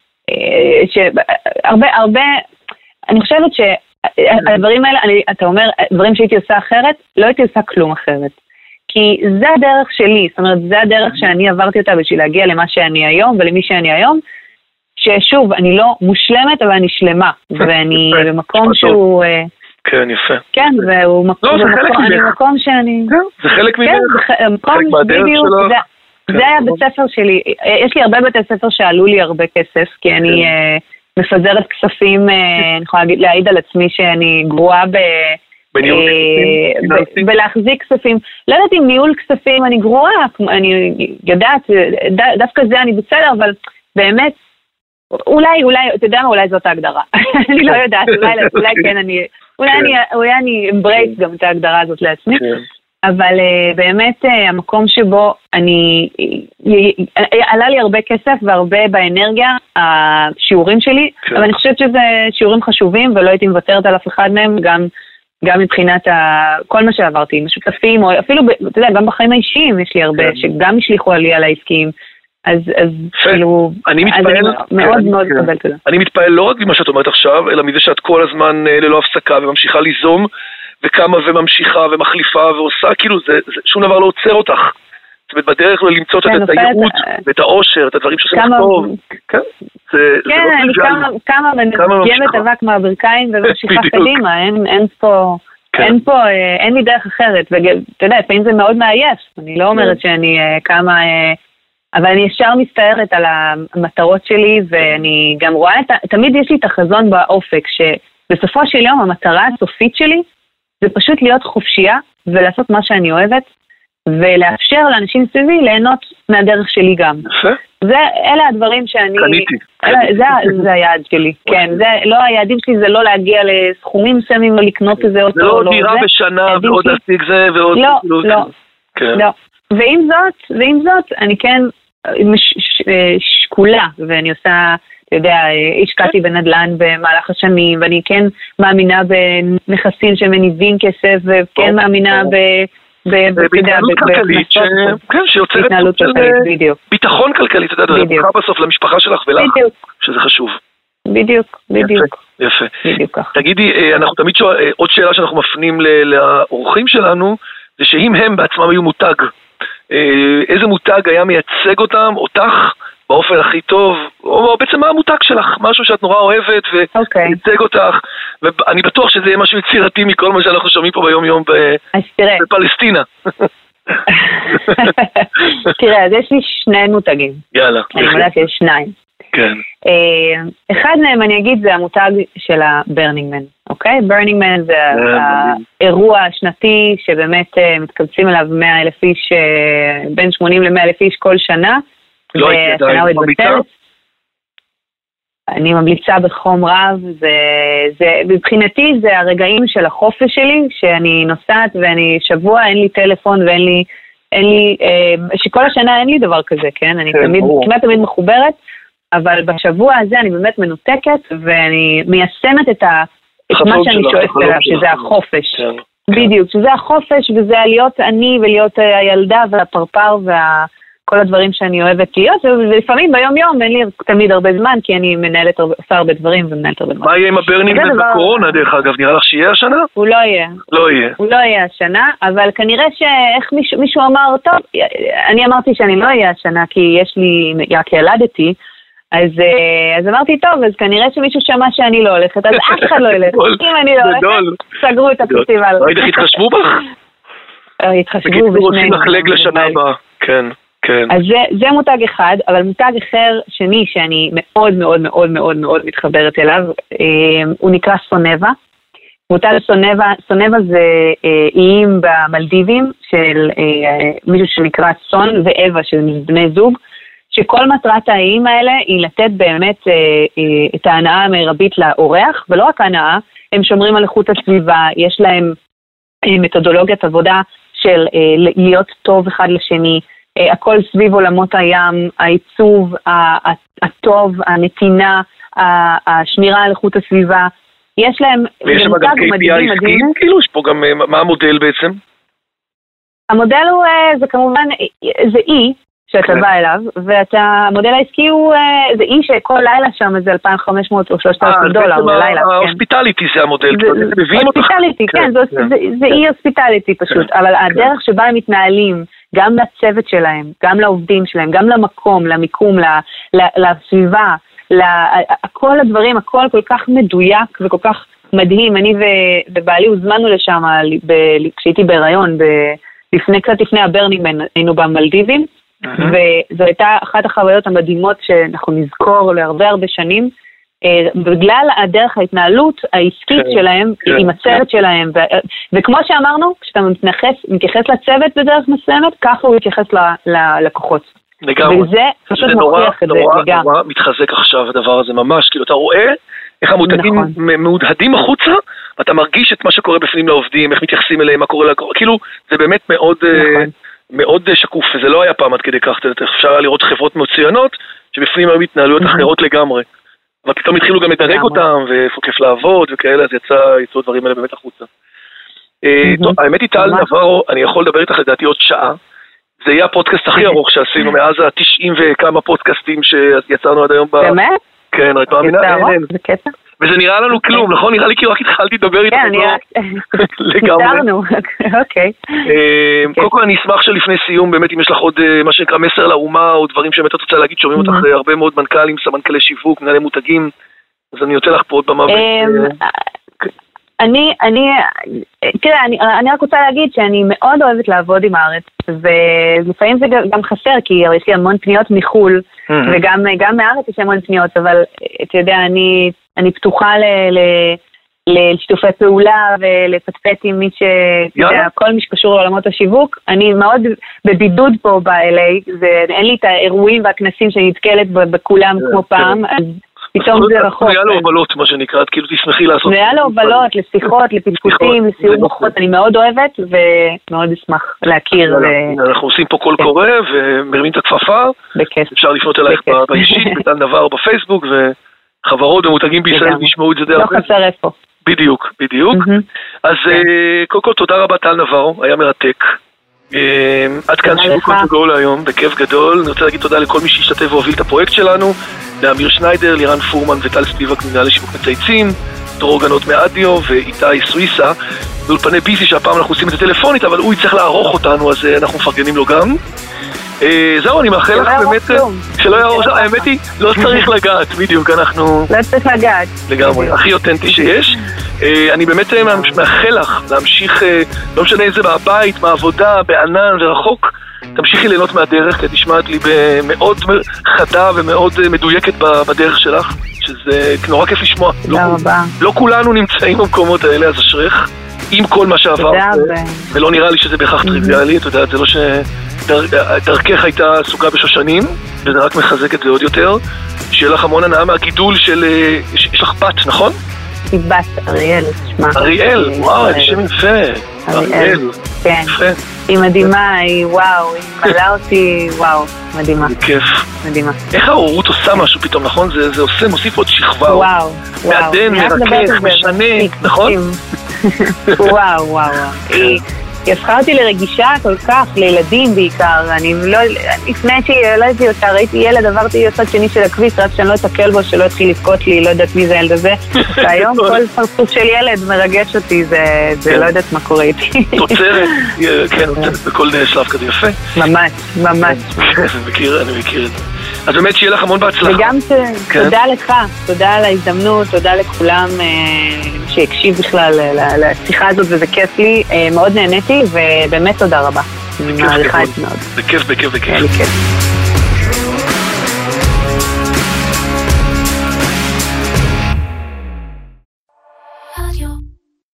הרבה, הרבה, אני חושבת ש... הדברים האלה, אני, אתה אומר, דברים שהייתי עושה אחרת, לא הייתי עושה כלום אחרת. כי זה הדרך שלי, זאת אומרת, זה הדרך שאני עברתי אותה בשביל להגיע למה שאני היום ולמי שאני היום, ששוב, אני לא מושלמת, אבל אני שלמה, ואני במקום שהוא... כן, יפה. כן, והוא מקום, אני מקום שאני... זה חלק ממך. כן, מקום בדיוק, זה היה בית ספר שלי. יש לי הרבה בתי ספר שעלו לי הרבה כסף, כי אני... מפזרת כספים, אני יכולה להעיד על עצמי שאני גרועה בלהחזיק כספים. לא יודעת אם ניהול כספים אני גרועה, אני יודעת, דווקא זה אני בסדר, אבל באמת, אולי, אולי, אתה יודע מה, אולי זאת ההגדרה. אני לא יודעת, אולי כן אני, אולי אני אמברייס גם את ההגדרה הזאת לעצמי. אבל uh, באמת uh, המקום שבו אני, עלה לי הרבה כסף והרבה באנרגיה, השיעורים שלי, כן. אבל אני חושבת שזה שיעורים חשובים ולא הייתי מוותרת על אף אחד מהם, גם, גם מבחינת ה, כל מה שעברתי, משותפים, או אפילו, אתה יודע, גם בחיים האישיים יש לי הרבה, כן. שגם השליחו עלי על העסקים, אז, אז כאילו, אני מתפעל, מאוד כן, מאוד מקבל תודה. אני מתפעל לא רק ממה שאת אומרת עכשיו, אלא מזה שאת כל הזמן ללא הפסקה וממשיכה ליזום, וכמה וממשיכה ומחליפה ועושה, כאילו זה, זה, שום דבר לא עוצר אותך. זאת אומרת, בדרך כלל למצוא כן, את הייעוד ואת העושר, את הדברים שעושים לך טוב. כן, זה, כן, זה אני כמה, כמה מנגמת אבק מהברכיים וממשיכה קדימה, אין, אין פה, כן. אין פה, אין לי דרך אחרת, ואתה יודע, לפעמים זה מאוד מעייף, אני לא אומרת שאני כמה, אבל אני ישר מסתערת על המטרות שלי, ואני גם רואה, את, תמיד יש לי את החזון באופק, ש... בסופו של יום המטרה הסופית שלי זה פשוט להיות חופשייה ולעשות מה שאני אוהבת, ולאפשר לאנשים סביבי ליהנות מהדרך שלי גם. יפה. זה, אלה הדברים שאני... קניתי. אלה, זה, זה היעד שלי, כן. זה, לא, היעדים שלי זה לא להגיע לסכומים מסוימים או לקנות איזה אותו. זה לא דירה בשנה ועוד להשיג זה ועוד... לא, לא, לא. ועם זאת, ועם זאת, אני כן שקולה, ואני עושה, אתה יודע, השקעתי בנדל"ן במהלך השנים, ואני כן מאמינה בנכסים שמניבים כסף, וכן מאמינה ב... בהתנהלות כלכלית, שיוצרת ביטחון כלכלית, אתה יודע, ברכה בסוף למשפחה שלך ולך, שזה חשוב. בדיוק, בדיוק. יפה. תגידי, אנחנו תמיד עוד שאלה שאנחנו מפנים לאורחים שלנו, זה שאם הם בעצמם היו מותג, איזה מותג היה מייצג אותם, אותך, באופן הכי טוב, או בעצם מה המותג שלך, משהו שאת נורא אוהבת ומייצג אותך, ואני בטוח שזה יהיה משהו יצירתי מכל מה שאנחנו שומעים פה ביום יום בפלסטינה. תראה, אז יש לי שני מותגים. יאללה. אני יודעת שיש שניים. כן. אחד מהם אני אגיד זה המותג של הברנינג מן, אוקיי? ברנינג מן זה האירוע השנתי שבאמת מתקבצים אליו מאה אלף איש, בין שמונים למאה אלף איש כל שנה. לא הייתי עדיין ממליצה? אני ממליצה בחום רב, זה, זה, מבחינתי זה הרגעים של החופש שלי, שאני נוסעת ואני שבוע, אין לי טלפון ואין לי, אין לי, שכל השנה אין לי דבר כזה, כן? אני תמיד, כמעט תמיד מחוברת, אבל בשבוע הזה אני באמת מנותקת, ואני מיישמת את, ה, את מה שאני שואפת אליו, שזה החופש. בדיוק, שזה החופש, וזה להיות אני ולהיות הילדה והפרפר וה... כל הדברים שאני אוהבת להיות, ולפעמים ביום יום אין לי תמיד הרבה זמן, כי אני מנהלת, עושה הרבה דברים ומנהלת הרבה זמן. מה יהיה עם הברנינג מן בקורונה, דרך אגב? נראה לך שיהיה השנה? הוא לא יהיה. לא יהיה. הוא לא יהיה השנה, אבל כנראה שאיך מישהו, מישהו אמר, טוב, אני אמרתי שאני לא אהיה השנה, כי יש לי, רק ילדתי, אז, אז אמרתי, טוב, אז כנראה שמישהו שמע שאני לא הולכת, אז אף אחד לא ילך. אם אני לא הולכת, סגרו את הפסטיבל. ראית איך התחשבו בך? התחשבו בשני. כן. כן. אז זה, זה מותג אחד, אבל מותג אחר שני שאני מאוד מאוד מאוד מאוד מאוד מתחברת אליו, אה, הוא נקרא סונבה. מותג סונבה, סונבה זה אה, איים במלדיבים של אה, מישהו שנקרא סון ואווה, של בני זוג, שכל מטרת האיים האלה היא לתת באמת אה, אה, את ההנאה המרבית לאורח, ולא רק ההנאה, הם שומרים על איכות הסביבה, יש להם אה, מתודולוגיית עבודה של אה, להיות טוב אחד לשני, הכל סביב עולמות הים, העיצוב, הטוב, הנתינה, השמירה על איכות הסביבה. יש להם... ויש שם גם קיי פי איי עסקיים, כאילו? יש פה גם... מה המודל בעצם? המודל הוא, זה כמובן, זה אי שאתה בא אליו, והמודל העסקי הוא, זה אי שכל לילה שם זה אלפיים וחמש מאות או שלושת אלפים דולר ללילה. ההוספיטליטי זה המודל. הוספיטליטי, כן, זה אי הוספיטליטי פשוט, אבל הדרך שבה הם מתנהלים, גם לצוות שלהם, גם לעובדים שלהם, גם למקום, למיקום, לסביבה, כל הדברים, הכל כל כך מדויק וכל כך מדהים. אני ובעלי הוזמנו לשם כשהייתי בהיריון, לפני, קצת לפני הברנינג מן, היינו במלדיבים, וזו הייתה אחת החוויות המדהימות שאנחנו נזכור להרבה הרבה שנים, בגלל הדרך ההתנהלות העסקית שלהם, עם הצוות שלהם, וכמו שאמרנו, כשאתה מתייחס לצוות בדרך מסוימת, ככה הוא יתייחס ללקוחות. לגמרי. וזה פשוט מוכיח את זה לגמרי. זה נורא מתחזק עכשיו הדבר הזה ממש, כאילו אתה רואה איך המותגים מהודהדים החוצה, ואתה מרגיש את מה שקורה בפנים לעובדים, איך מתייחסים אליהם, מה קורה לקורא, כאילו זה באמת מאוד מאוד שקוף, וזה לא היה פעם עד כדי כך, אפשר היה לראות חברות מצוינות, שבפנים היו התנהלויות אחרות לגמרי. אבל פתאום התחילו גם לדרג אותם, ואיפה כיף לעבוד וכאלה, אז יצאו הדברים האלה באמת החוצה. טוב, האמת היא טל נברו, אני יכול לדבר איתך לדעתי עוד שעה, זה יהיה הפודקאסט הכי ארוך שעשינו מאז ה-תשעים וכמה פודקאסטים שיצרנו עד היום. באמת? כן, את מאמינה? זה ארוך? זה קטע? וזה נראה לנו כלום, נכון? נראה לי כאילו רק התחלתי לדבר איתך. כן, אני רק... קיצרנו, אוקיי. קודם כל אני אשמח שלפני סיום, באמת אם יש לך עוד מה שנקרא מסר לאומה, או דברים שבאמת את רוצה להגיד, שומעים אותך הרבה מאוד מנכ"לים, סמנכ"לי שיווק, מנהלי מותגים, אז אני יוצא לך פה עוד במה. אני, אני, תראה, אני, אני רק רוצה להגיד שאני מאוד אוהבת לעבוד עם הארץ, ולפעמים זה גם חסר, כי יש לי המון פניות מחול, וגם גם מהארץ יש המון פניות, אבל אתה יודע, אני, אני פתוחה ל, ל, לשיתופי פעולה ולפטפט עם מי ש... כל מי שקשור לעולמות השיווק. אני מאוד בבידוד פה ב-אל איי, אין לי את האירועים והכנסים שאני נתקלת בכולם כמו פעם, אז פתאום זה רחוק. היה לו הובלות, מה שנקרא, כאילו תשמחי לעשות. היה לו הובלות, לשיחות, לפטפוטים, לסיור מוחות, אני מאוד אוהבת ומאוד אשמח להכיר. אנחנו עושים פה קול קורא ומרימים את הכפפה. בכיף. אפשר לפנות אלייך באישית, בטל נבר בפייסבוק, וחברות ומותגים בישראל ישמעו את זה דרך. לא חסר איפה. בדיוק, בדיוק. אז קודם כל תודה רבה טל נברו, היה מרתק. עד כאן שיווק וגול היום, בכיף גדול. אני רוצה להגיד תודה לכל מי שהשתתף והוביל את הפרויקט שלנו, לאמיר שניידר, לירן פורמן וטל ספיבק מנהל לשיווק מצייצים, דרור גנות מאדיו ואיתי סוויסה באולפני ביזי, שהפעם אנחנו עושים את זה טלפונית, אבל הוא יצטרך לערוך אותנו, אז אנחנו מפרגנים לו גם. זהו, אני מאחל לך באמת שלא יערוך, האמת היא, לא צריך לגעת, בדיוק, אנחנו לא צריך לגעת לגמרי, הכי אותנטי שיש. אני באמת מאחל לך להמשיך, לא משנה איזה מהבית, מהעבודה, בענן ורחוק, תמשיכי ליהנות מהדרך, כי תשמעת לי מאוד חדה ומאוד מדויקת בדרך שלך, שזה נורא כיף לשמוע. תודה רבה. לא כולנו נמצאים במקומות האלה, אז אשריך, עם כל מה שעבר, ולא נראה לי שזה בהכרח טריוויאלי, אתה יודע, זה לא שדרכך הייתה סוגה בשושנים, וזה רק מחזק את זה עוד יותר. שיהיה לך המון הנאה מהגידול של, יש לך בת, נכון? היא בת, אריאל, שמה. אריאל, וואו, איזה שם יפה. אריאל, כן. היא מדהימה, היא וואו, היא מלאה אותי, וואו, מדהימה. זה כיף. מדהימה. איך ההורות עושה משהו פתאום, נכון? זה עושה, מוסיף עוד שכבה. וואו, וואו. מעדן, מרכך, משנה, נכון? וואו, וואו. היא הפכה אותי לרגישה כל כך, לילדים בעיקר. אני לא, לפני שילדתי אותה, ראיתי ילד, עברתי לצד שני של הכביש, רק שאני לא אתקל בו, שלא התחיל לבכות לי, לא יודעת מי זה הילד הזה. והיום כל פרצוף של ילד מרגש אותי, זה לא יודעת מה קורה איתי. תוצרת, כן, תוצרת בכל שלב כזה יפה. ממש, ממש. אני מכיר, אני מכיר את זה. אז באמת שיהיה לך המון בהצלחה. וגם תודה לך, תודה על ההזדמנות, תודה לכולם שהקשיב בכלל לשיחה הזאת, וזה כיף לי, מאוד נהניתי, ובאמת תודה רבה. אני מעריכה את מאוד. בכיף, בכיף, בכיף. בכיף.